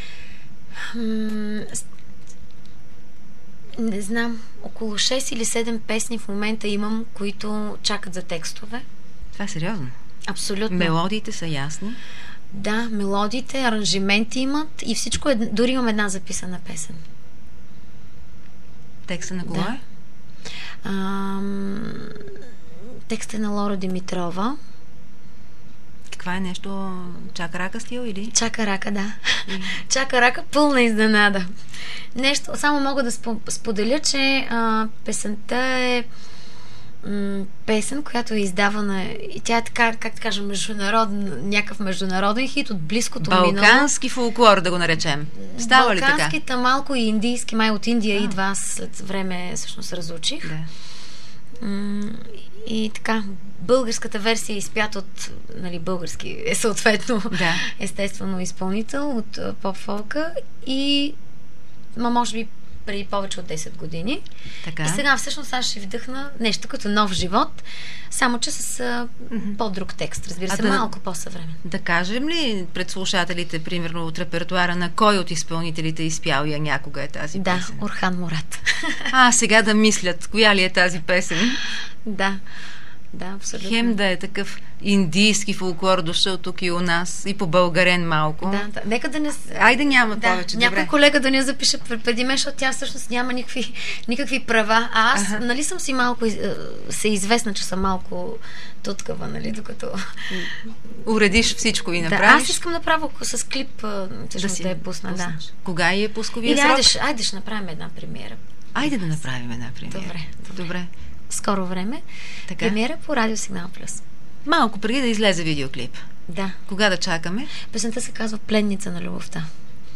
М- не знам. Около шест или седем песни в момента имам, които чакат за текстове. Това е сериозно? Абсолютно. Мелодиите са ясни? Да, мелодиите, аранжименти имат и всичко е... Дори имам една записана песен. Текста на кого е? Ам... Текста е на Лора Димитрова. Каква е нещо? Чака рака стил или? Чака рака, да. Mm. Чака рака, пълна изненада. Нещо, само мога да споделя, че а, песента е м- песен, която е издавана и тя е така, как да кажа, международен, някакъв международен хит от близкото минало. Балкански фолклор, да го наречем. Става ли така? Балкански, малко и индийски, май от Индия а. идва, след време всъщност разучих. Да. М- и така, българската версия е изпята от, нали, български е съответно, да. естествено изпълнител от поп-фолка и ма може би преди повече от десет години. Така. И сега всъщност аз ще вдъхна нещо като нов живот, само че с mm-hmm. по-друг текст, разбира се, да, малко по-съвремен. Да кажем ли пред слушателите, примерно от репертуара, на кой от изпълнителите изпял я някога е тази да, песен? Да, Орхан Мурат. А, сега да мислят, коя ли е тази песен? Да. Да, абсолютно. Хем да е такъв индийски фолклор дошъл тук и у нас, и по българен малко. Да, да. Нека да не... Айде няма да, повече, някой добре. Колега да не запише преди мен, защото тя всъщност няма никакви, никакви права. А аз, ага. нали съм си малко... се известна, че съм малко туткава, нали, докато... Уредиш всичко и направиш. Да, аз искам да правя с клип, всъщност да, да я пусна, да. Кога и е пусковия Или, срок? Айде, айде ще направим една премиера. Айде да направим една премиера. Добре, добре. добре. Скоро време. Така? Премиера по Радио Сигнал Плюс. Малко преди да излезе видеоклип. Да. Кога да чакаме? Песента се казва Пленница на любовта.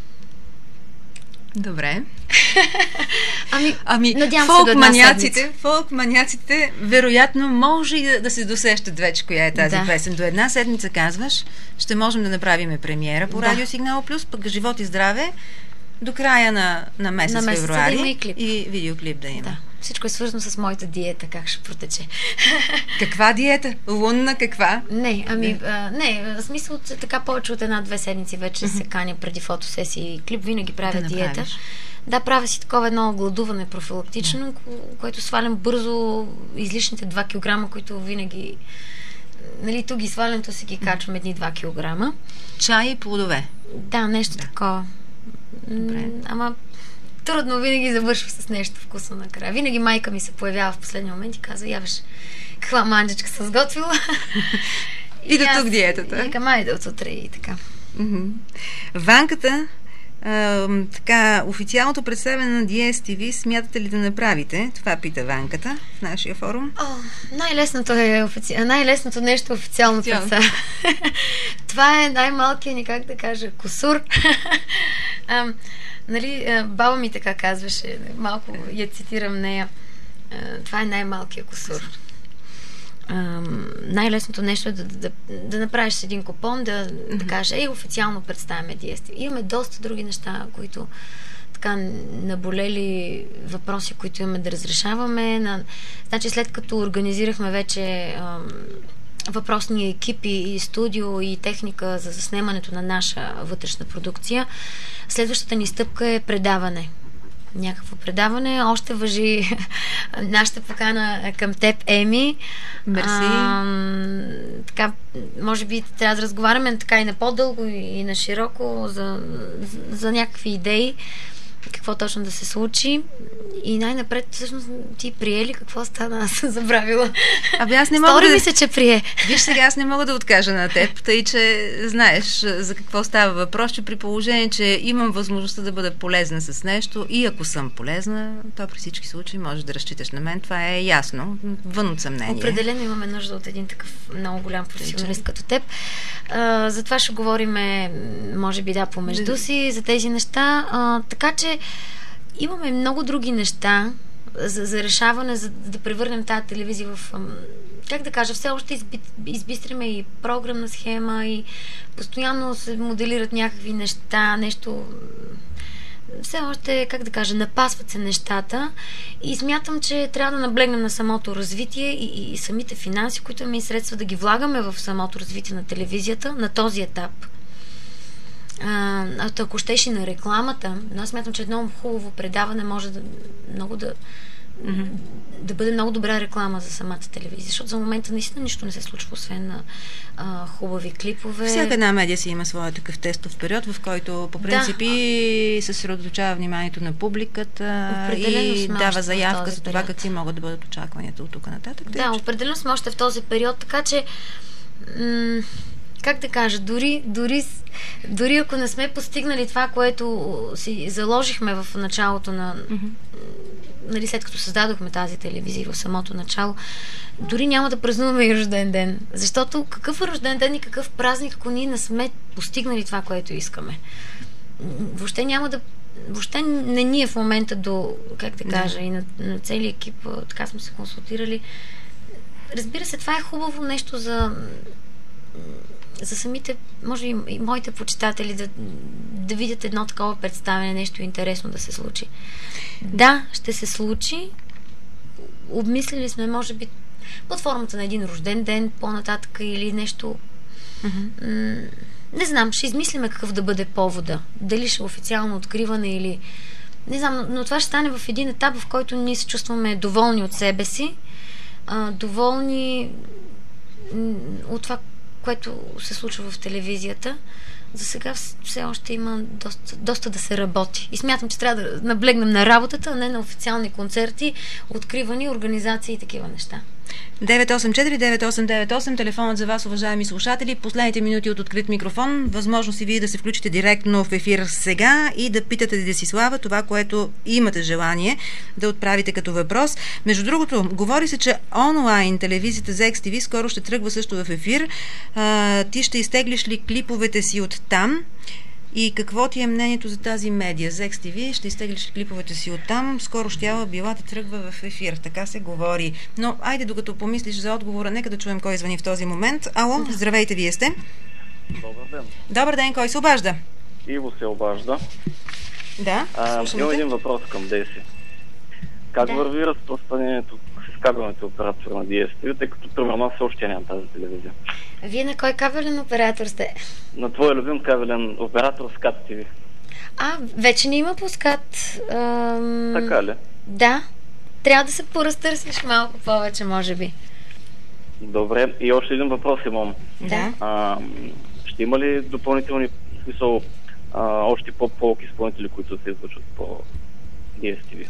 Добре. ами, ами надявам фолк се до една маняците, седмица. фолк маняците, вероятно, може и да, да се досещат вече коя е тази да. песен. До една седмица казваш, ще можем да направим премиера по да. Радио Сигнал Плюс, пък живот и здраве до края на, на месец, на месец февруари да и, и видеоклип да има. Да. Всичко е свързано с моята диета, как ще протече. Каква диета? Лунна каква? Не, ами, а, не, в смисъл, така повече от една-две седмици вече mm-hmm. се каня преди фотосесии и клип, винаги правя да диета. Направиш. Да, правя си такова едно гладуване профилактично, mm. което свалям бързо излишните два килограма, които винаги, нали, тук ги свалям, то си ги качвам едни два килограма. Чай и плодове? Да, нещо да. такова. Добре. Ама трудно винаги завършва с нещо вкусно накрая. Винаги майка ми се появява в последния момент и казва, явеш, каква манджичка съм сготвила. и, и до тук диетата. И викам, айде от утре и така. Mm-hmm. Ванката, а, така, официалното представяне на Ди Ес Ти Ви, смятате ли да направите? Това пита Ванката в нашия форум. О, най-лесното е офици... най-лесното нещо официално представяне. Това е най-малкият ни, как да кажа, кусур. а, Нали, баба ми така казваше, малко я цитирам нея, това е най-малкият кусур. Най-лесното нещо е да, да, да направиш един купон, да, mm-hmm. да кажеш, ей, официално представяме Ди Ес Ти Ви. Имаме доста други неща, които така наболели въпроси, които имаме да разрешаваме. На... Значи след като организирахме вече ам, въпросни екипи и студио и техника за заснемането на наша вътрешна продукция, следващата ни стъпка е предаване някакво предаване. Още важи нашата покана към теб, Еми. Мерси. А, така, може би трябва да разговаряме така и на по-дълго, и на широко за, за, за някакви идеи, какво точно да се случи. И най-напред, всъщност, ти приели какво стана? Аз съм забравила. Абе, аз не мога Стори да... ми се, че прие. Виж, сега аз не мога да откажа на теб, тъй, че знаеш за какво става въпрос, че при положение, че имам възможността да бъда полезна с нещо и ако съм полезна, то при всички случаи можеш да разчиташ на мен. Това е ясно, вън от съмнение. Определено имаме нужда от един такъв много голям професионалист като теб. А, за това ще говорим, може би, да, помежду си, за тези неща. А, така че имаме много други неща за, за решаване, за да превърнем тази телевизия в, как да кажа, все още изби, избистриме и програмна схема и постоянно се моделират някакви неща, нещо все още, как да кажа, напасват се нещата и смятам, че трябва да наблегнем на самото развитие и, и, и самите финанси, които имаме и средства да ги влагаме в самото развитие на телевизията на този етап. А, ако щеш и на рекламата, но аз смятам, че едно хубаво предаване може да много да mm-hmm. да бъде много добра реклама за самата телевизия, защото за момента наистина нищо не се случва, освен на а, хубави клипове. Всяка една медия си има своя такъв тестов период, в който по принцип да. се съсредоточава вниманието на публиката и дава заявка за това какви могат да бъдат очакванията от тук нататък. Да, определено сме още в този период, така че м- как да кажа, дори, дори, дори ако не сме постигнали това, което си заложихме в началото на mm-hmm. нали, след като създадохме тази телевизия в самото начало, дори няма да празнуваме и рожден ден. Защото какъв е рожден ден и какъв празник, ако ние не сме постигнали това, което искаме? Въобще няма да... Въобще не ние в момента до, как да кажа, yeah. и на, на целия екип, така сме се консултирали. Разбира се, това е хубаво нещо за за самите, може и, и моите почитатели да, да видят едно такова представяне, нещо интересно да се случи. Да, ще се случи. Обмислили сме, може би, под формата на един рожден ден, по-нататък или нещо. Mm-hmm. М- не знам, ще измислиме какъв да бъде повода. Дали ще е официално откриване или... Не знам, но, но това ще стане в един етап, в който ние се чувстваме доволни от себе си, а, доволни м- от това, което се случва в телевизията. За сега все още има доста, доста да се работи. И смятам, че трябва да наблегнем на работата, а не на официални концерти, откривани, организации и такива неща. девет осем четири девет осем девет осем, телефонът за вас, уважаеми слушатели. Последните минути от открит микрофон. Възможност и вие да се включите директно в ефир сега и да питате Десислава това, което имате желание да отправите като въпрос. Между другото, говори се, че онлайн телевизията за Екс Ти Ви скоро ще тръгва също в ефир. А, ти ще изтеглиш ли клиповете си от там? И какво ти е мнението за тази медия? За Екс Ти Ви ще изтеглиш клиповете си оттам. Скоро щяла била да тръгва в ефир. Така се говори. Но айде, докато помислиш за отговора, нека да чуем кой звъни в този момент. Ало, здравейте, вие сте. Добър ден. Добър ден, кой се обажда? Иво се обажда. Да, слушам. Имам един въпрос към Деси. Как да. върви разпространението с кабелните оператори на Ди Ес Ти Ви, тъй като примерно аз още нямам тази телевизия? Вие на кой кабелен оператор сте? На твой любим кабелен оператор Скат Ти Ви. А, вече не има по Скат. Ам... Така ли? Да. Трябва да се поразтърсиш малко повече, може би. Добре. И още един въпрос имам. Да. А, ще има ли допълнителни, в смисъл, а, още по-полки изпълнители, които се излъчват по Ди Ес Ти Ви?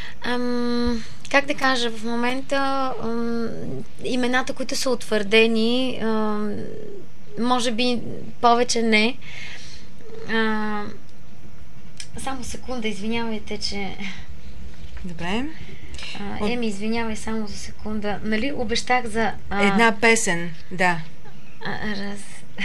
Ам, как да кажа, в момента ам, имената, които са утвърдени, ам, може би повече не. А, само секунда, извинявайте, че... Добре. А, Еми, извинявай само за секунда. Нали, обещах за... А... Една песен, да. А, раз...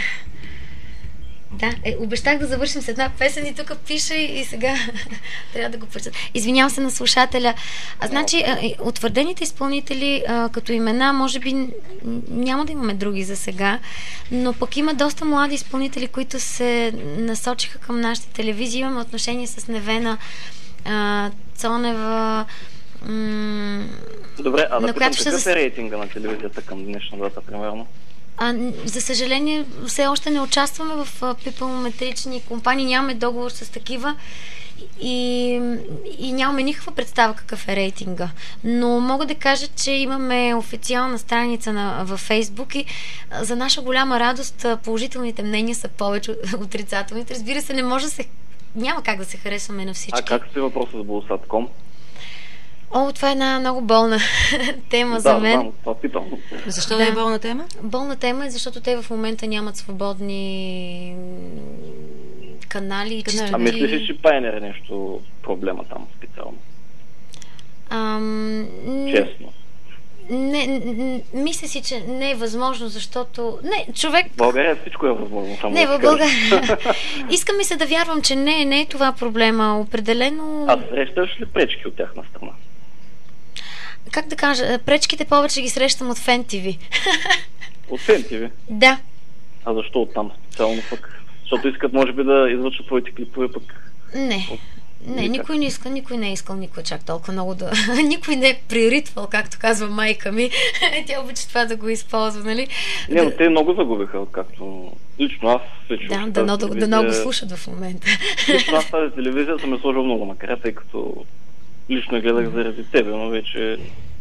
Да, е, обещах да завършим с една песен и тук пише и сега трябва да го прочета. Извинявам се на слушателя. А, значи, а, утвърдените изпълнители а, като имена, може би няма да имаме други за сега, но пък има доста млади изпълнители, които се насочиха към нашите телевизии. Имаме отношение с Невена а, Цонева. М- Добре, а да питам, ще какъв за... е рейтинга на телевизията към днешна дата, примерно? А, за съжаление, все още не участваме в пипалометрични компании, нямаме договор с такива и, и нямаме никаква представа какъв е рейтинга. Но мога да кажа, че имаме официална страница на, във Фейсбук и за наша голяма радост положителните мнения са повече от отрицателните. Разбира се, не може да се... Няма как да се харесваме на всички. А как стои въпросът с Булсат точка ком? О, това е една много болна тема да, за мен. Да, това питам. Защо да. да е болна тема? Болна тема е, защото те в момента нямат свободни канали и честоти. А мислиш ли, че Pioneer е нещо проблема там специално? Ам... Честно. Не, не, мисля си, че не е възможно, защото... Не, човек... В България всичко е възможно. Само не, да в България... Искам ми се да вярвам, че не, не е това проблема. Определено... А срещаш ли пречки от тяхна страна? Как да кажа? Пречките повече ги срещам от Фен ти ви. От Фен ти ви? Да. А защо оттам специално пък? Защото искат, може би, да излъчат твоите клипове пък... Не. Не, никой не иска, никой не е искал, никой чак толкова много да... никой не е приритвал, както казва майка ми. Тя обича това да го използва, нали? Не, но те много загубиха, откакто... Лично аз се чух. Да, да, да, телевизия... да много слушат в момента. Лично аз тази телевизия съм е сложил много накрая, тъй като лично гледах заради тебе, но вече...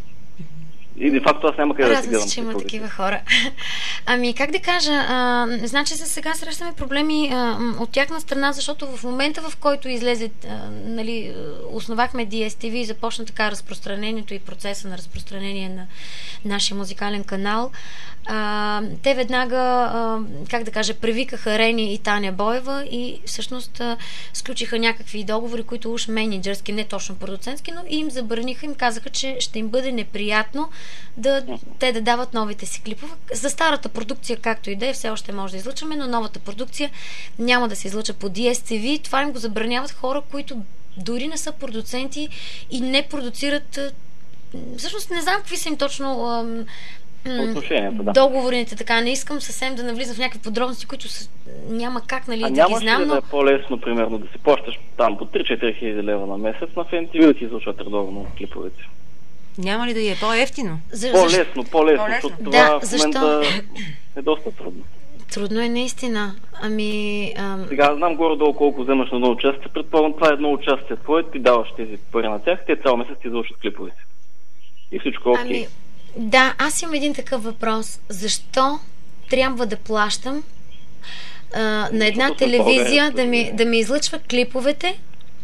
И де факто аз няма къде да си гледам. Радвам се, че има такива хора. Ами, как да кажа, а, значи за сега срещаме проблеми а, от тяхна страна, защото в момента, в който излезе, а, нали, основахме Ди Ес Ти Ви и започна така разпространението и процеса на разпространение на нашия музикален канал, а, те веднага, а, как да кажа, привикаха Рени и Таня Боева и всъщност а, сключиха някакви договори, които уж менеджерски, не точно продуцентски, но им забраниха, им казаха, че ще им бъде неприятно да те да дават новите си клипове. За старата продукция, както и да е, все още може да излъчваме, но новата продукция няма да се излъча по Ди Ес Ти Ви. Това им го забраняват хора, които дори не са продуценти и не продуцират. Всъщност не знам какви са им точно отношенията, да. Договорите, така. Не искам съвсем да навлизам в някакви подробности, които са, няма как, нали, а да ги знам. А нямаш ли но... да е по-лесно, примерно, да си плащаш там по три-четири хиляди лева на месец на Фен Ти Ви да ти излъчват редовно клиповете? Няма ли да е по-ефтино? За, по-лесно, по-лесно, защото да, това в защо? момента е доста трудно. Трудно е наистина. Ами... Ам... Сега знам горе-долу колко вземаш на едно участие. Предполагам, това е едно участие твое, ти даваш тези пари на тях, те цял месец ти излъчват клиповете. И всичко е окей. Ами, да, аз имам един такъв въпрос. Защо трябва да плащам а, на една Защото телевизия да ми, да ми излъчва клиповете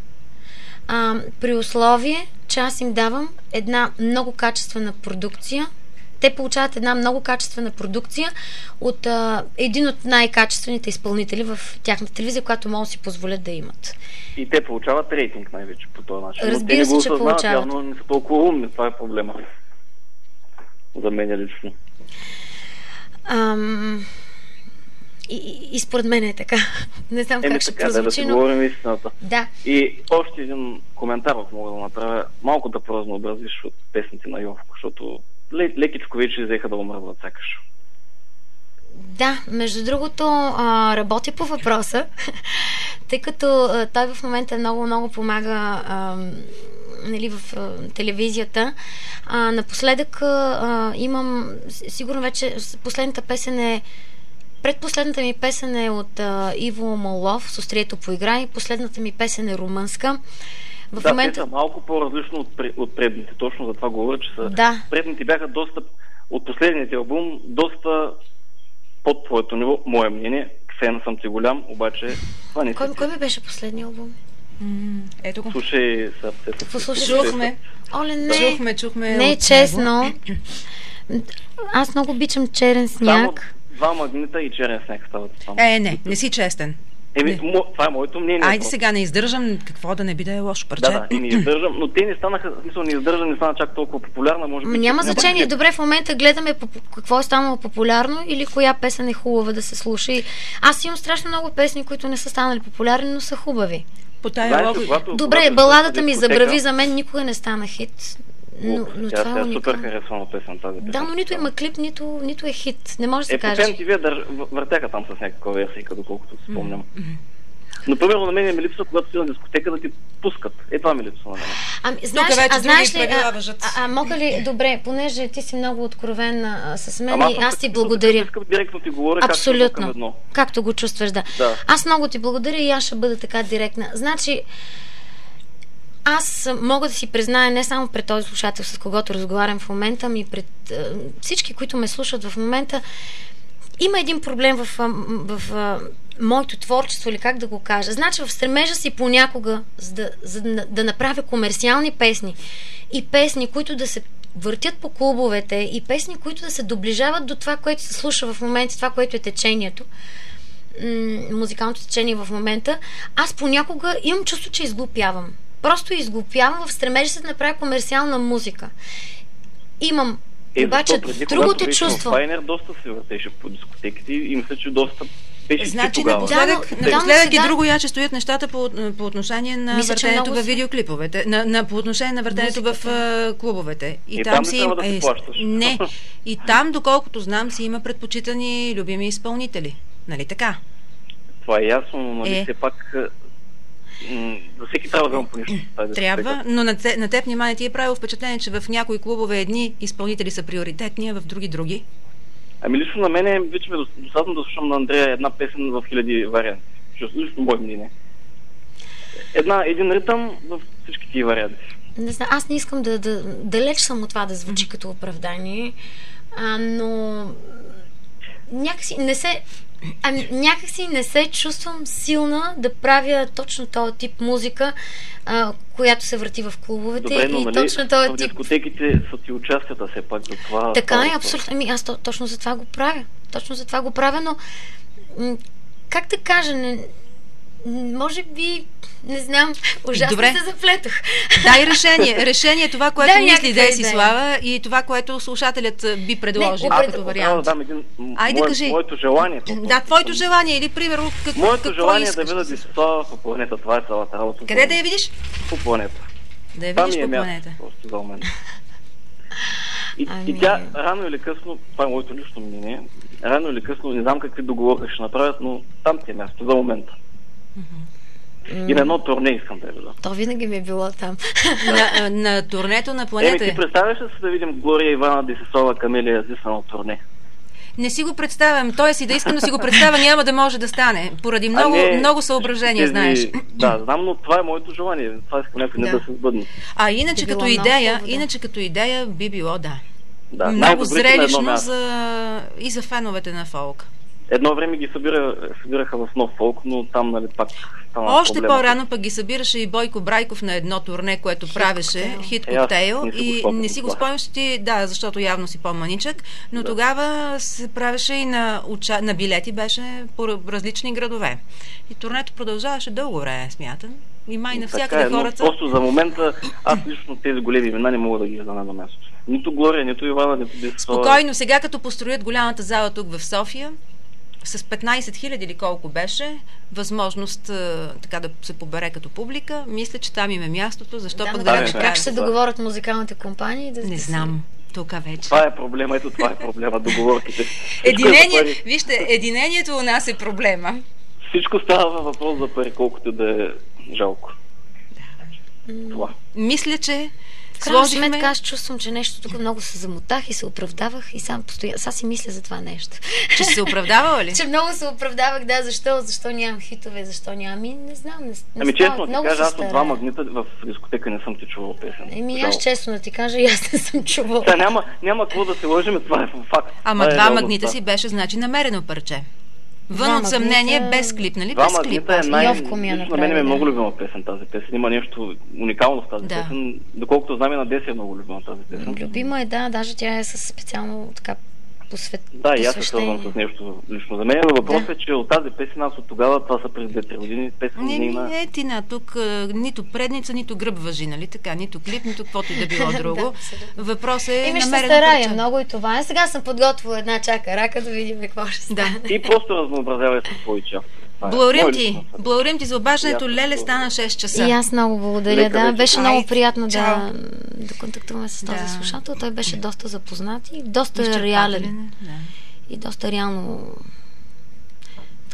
а, при условие, че аз им давам една много качествена продукция. Те получават една много качествена продукция от а, един от най-качествените изпълнители в тяхната телевизия, която могат да си позволят да имат. И те получават рейтинг най-вече по този начин. Разбира се, че получават. Явно не са толкова умни, това е проблема. За мен лично. Ам... И, и, и според мен е така. Не знам Еми, как ще така, прозвучи, да, да си но... говорим истината. Да. И още един коментар мога да направя. Малко да поразнообразиш от песните на Йовко, защото лекичко вече взеха да умръзват сякаш. Да, между другото, а, работя по въпроса, тъй като а, той в момента много-много помага а, нали, в а, телевизията. А, напоследък а, имам, сигурно вече последната песен е Предпоследната ми песен е от а, Иво Молов с Острието по игра и последната ми песен е румънска. В да, момента... те са малко по-различно от, от предните. Точно за това говоря, че са... Да. Предните бяха доста... От последните албум, доста под твоето ниво, мое мнение. Фен съм ти голям, обаче това не Кой, си. кой ми беше последния албум? М- ето го. Слушай сърцето. Послушай, Чухме. Оле, не. Чухме, чухме. Не е честно. Аз много обичам Черен сняг. Само два магнита и черен сняг стават там. Е, не, не си честен. Еми, мо, това е моето мнение. Айде просто. сега не издържам, какво да не би да е лошо парче. Да, да, и не издържам, но те не станаха, смисъл не издържам, не стана чак толкова популярна, може би. М, няма че- значение. Добре, в момента гледаме по- какво е станало популярно или коя песен е хубава да се слуша. И аз имам страшно много песни, които не са станали популярни, но са хубави. По тая Знаеш ли, логика. когато- Добре, когато баладата в ми дискотека- Забрави за мен никога не стана хит. Но, но тя, това тя е е супер уникално. харесвана песен тази песен. Да, но нито има клип, нито, нито е хит. Не може да се Е, по каже. Фен Ти Ви държ... въртяха там с някаква версия, доколкото си спомням. Но примерно на мен ми липсва, когато си на дискотека да ти пускат. Е, това ми липсва на мен. Ами, знаеш, вече а знаеш други ли, правила а, важат. а, а мога ли, добре, понеже ти си много откровен а, с мен Ама и аз съм ти такъв, благодаря. Искам директно ти говоря, както към Абсолютно. едно. Както го чувстваш, да. Да. Аз много ти благодаря и аз ще бъда така директна. Значи, аз мога да си призная не само пред този слушател, с когото разговарям в момента, ми пред а, всички, които ме слушат в момента. Има един проблем в, в, в, в моето творчество, или как да го кажа. Значи в стремежа си понякога за да, за да, да направя комерциални песни и песни, които да се въртят по клубовете, и песни, които да се доближават до това, което се слуша в момента, това, което е течението, м- музикалното течение в момента, аз понякога имам чувство, че изглупявам. Просто изглупявам в стремежа си да направя комерциална музика. Имам Е, обаче преди, другото чувство. чувство. Пайнер доста се въртеше по дискотеките и мисля, че доста беше Значи тогава. напоследък, Да, но- напоследък да, и но друго яче стоят нещата по, по отношение на Мисля, че въртенето много в са- видеоклиповете, на, на, по отношение на въртенето в а, клубовете. И там не трябва да си плащаш. Не. И там, доколкото знам, си има предпочитани любими изпълнители. Нали така? Това е ясно, но нали Е. все пак м- за всеки трябва да има по нещо. тази Трябва, дискотека. но на, те, на теб внимание ти е правило впечатление, че в някои клубове едни изпълнители са приоритетни, а в други други. Ами лично на мен е вече ме е достатъчно да слушам на Андрея една песен в хиляди варианти. Лично мое мнение. Една, един ритъм в всички тия варианти. Не знам, аз не искам да, да далеч съм от това да звучи като оправдание, а, но някакси не се а, някакси не се чувствам силна да правя точно този тип музика, а, която се върти в клубовете. Добре, но и нали точно този в тип. дискотеките са ти участията все пак за това. Така става е, въпрос. абсолютно. Ами аз то, точно за това го правя. Точно за това го правя, но м- как да кажа, не, може би, не знам, ужасно Добре. се заплетох. Дай решение. Решение е това, което Да, мисли някаква Деси идея. Слава, и това, което слушателят а, би предложил Не, Аз като ако трябва да вариант. дам един м- Айде, мое, кажи. моето желание. Да, твоето желание или примерно как, Моето какво желание е искаш да видя се- Десислава по планета. Това е цялата работа. Къде да я видиш? По планета. Да я Това видиш ми е по място планета. просто за момент. И, Ами- и тя рано или късно, това е моето лично мнение, рано или късно, не знам какви договори ще направят, но там ти е място за момента. И на едно турне искам да я видя. То винаги ми е било там. На, на турнето на Еми, планета. ти представяш ли си да видим Глория Ивана Десислава Камелия Зисана от турне? Не си го представям. Той си да искам да си го представя, няма да може да стане. Поради много, А не, много съображения, тези- знаеш. Да, знам, но това е моето желание. Това искам някой не Да. да се сбъдне. А иначе Би като било много идея, хубаво, да. иначе като идея би било да. Да, Много най-добрите на едно зрелищно място. за... и за феновете на фолк. Едно време ги събира, събираха в нов фолк, но там нали пак стана Още проблема. по-рано пък ги събираше и Бойко Брайков на едно турне, което правеше, коктейл. хит Е, аз коктейл, не си го и спомням не си го това. спомняш ти, да, защото явно си по-маничък, но Да. тогава се правеше и на, уча... на билети, беше по различни градове. И турнето продължаваше дълго време, смятам. И май Така навсякъде е, но хората... просто за момента аз лично тези големи имена не мога да ги издам на едно място. Нито Глория, нито Ивана, нито Десислава. Спокойно, сега като построят голямата зала тук в София, с петнайсет хиляди или колко беше, възможност а, така да се побере като публика, мисля, че там им е мястото, защо Да, пък но да да, не как, да, как направят? ще се да. договорят музикалните компании? Да, Не да си- знам. Тук вече. Това е проблема, ето това е проблема, договорките. Всичко е за Единение, пари. вижте, единението у нас е проблема. Всичко става въпрос за пари, колкото да е жалко. Това. Мисля, че В крайна сметка сложихме... аз чувствам, че нещо тук много се замотах и се оправдавах и сам постоянно. Сега си мисля за това нещо. Че си се оправдавала ли? Че много се оправдавах, да, защо, защо нямам хитове, защо нямам. Ами, не знам, не, не Ами става. честно ти Много кажа, се аз от старая. два магнита в дискотека не съм ти чувал песен. Еми, аз Жал. честно да ти кажа, и аз не съм чувала. Сега няма, няма какво да се лъжим, това е факт. Ама Това е два реалността. магнита си беше, значи, намерено парче. Вън Два от съмнение, магнита- без клип, нали? Два Без клип. магнита е Аз- най... Йовко ми я лично на мен ми е направи, много да. любима песен тази песен. Има нещо уникално в тази Да. песен. Доколкото знам и на Деси е много любима тази песен. Любима е, да, даже тя е със специално така посвет... Да, и аз се посвещение. свързвам с нещо лично за мен, но въпросът Да. е, че от тази песен аз от тогава, това са през две-три години, песен Не, нейна. не, ти на тук а, нито предница, нито гръб въжи, нали така? Нито клип, нито каквото и да било друго. Да, абсолютно. Въпросът е Еми, ще се намерено старая парче. много и това е. Сега съм подготвила една чака рака, да видим какво ще Да. стане. И просто разнообразявай със свои части. Това е. Благодарим Мое ти. лично съд. Благодарим ти за обаждането. И аз Леле, благодаря. стана шест часа. И аз много благодаря, Лека да. вечер. Беше много Айде, приятно чао. да, да контактуваме с този Да. слушател. Той беше доста запознат и доста Изчерпателен, реален. да. И доста реално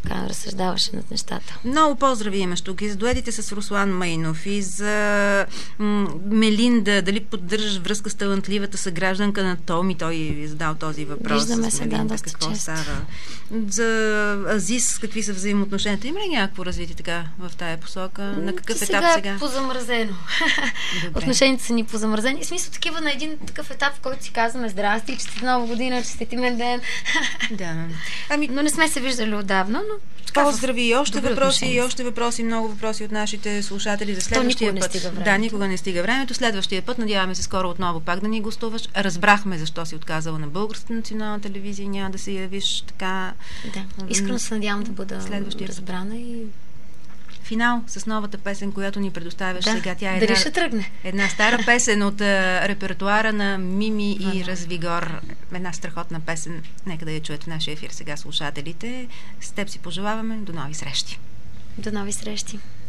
така разсъждаваше над нещата. Много поздрави имаш тук и за дуетите с Руслан Майнов, и за м- Мелинда, дали поддържаш връзка с талантливата съгражданка на Томи, той е задал този въпрос. Виждаме се, Мелинда, да, доста какво често. става. За Азис, какви са взаимоотношенията? Има ли някакво развитие така в тая посока? На какъв Ти етап сега? сега? Е позамразено. Отношенията са ни позамразени. В смисъл такива на един такъв етап, в който си казваме здрасти, честита нова година, честит имен ден. Да. Ами, но не сме се виждали отдавна, но поздрави и още добри въпроси, отношения. и още въпроси, много въпроси от нашите слушатели за следващия никога път. не стига времето. Да, никога не стига времето. Следващия път, надяваме се скоро отново пак да ни гостуваш. Разбрахме защо си отказала на Българската национална телевизия, няма да се явиш така. Да, искрено се надявам да бъда следващия разбрана и финал с новата песен, която ни предоставяш да, сега. Тя е дали една, ще тръгне? една стара песен от а, репертуара на Мими и Развигор. Една страхотна песен. Нека да я чуят в нашия ефир сега слушателите. С теб си пожелаваме до нови срещи. До нови срещи.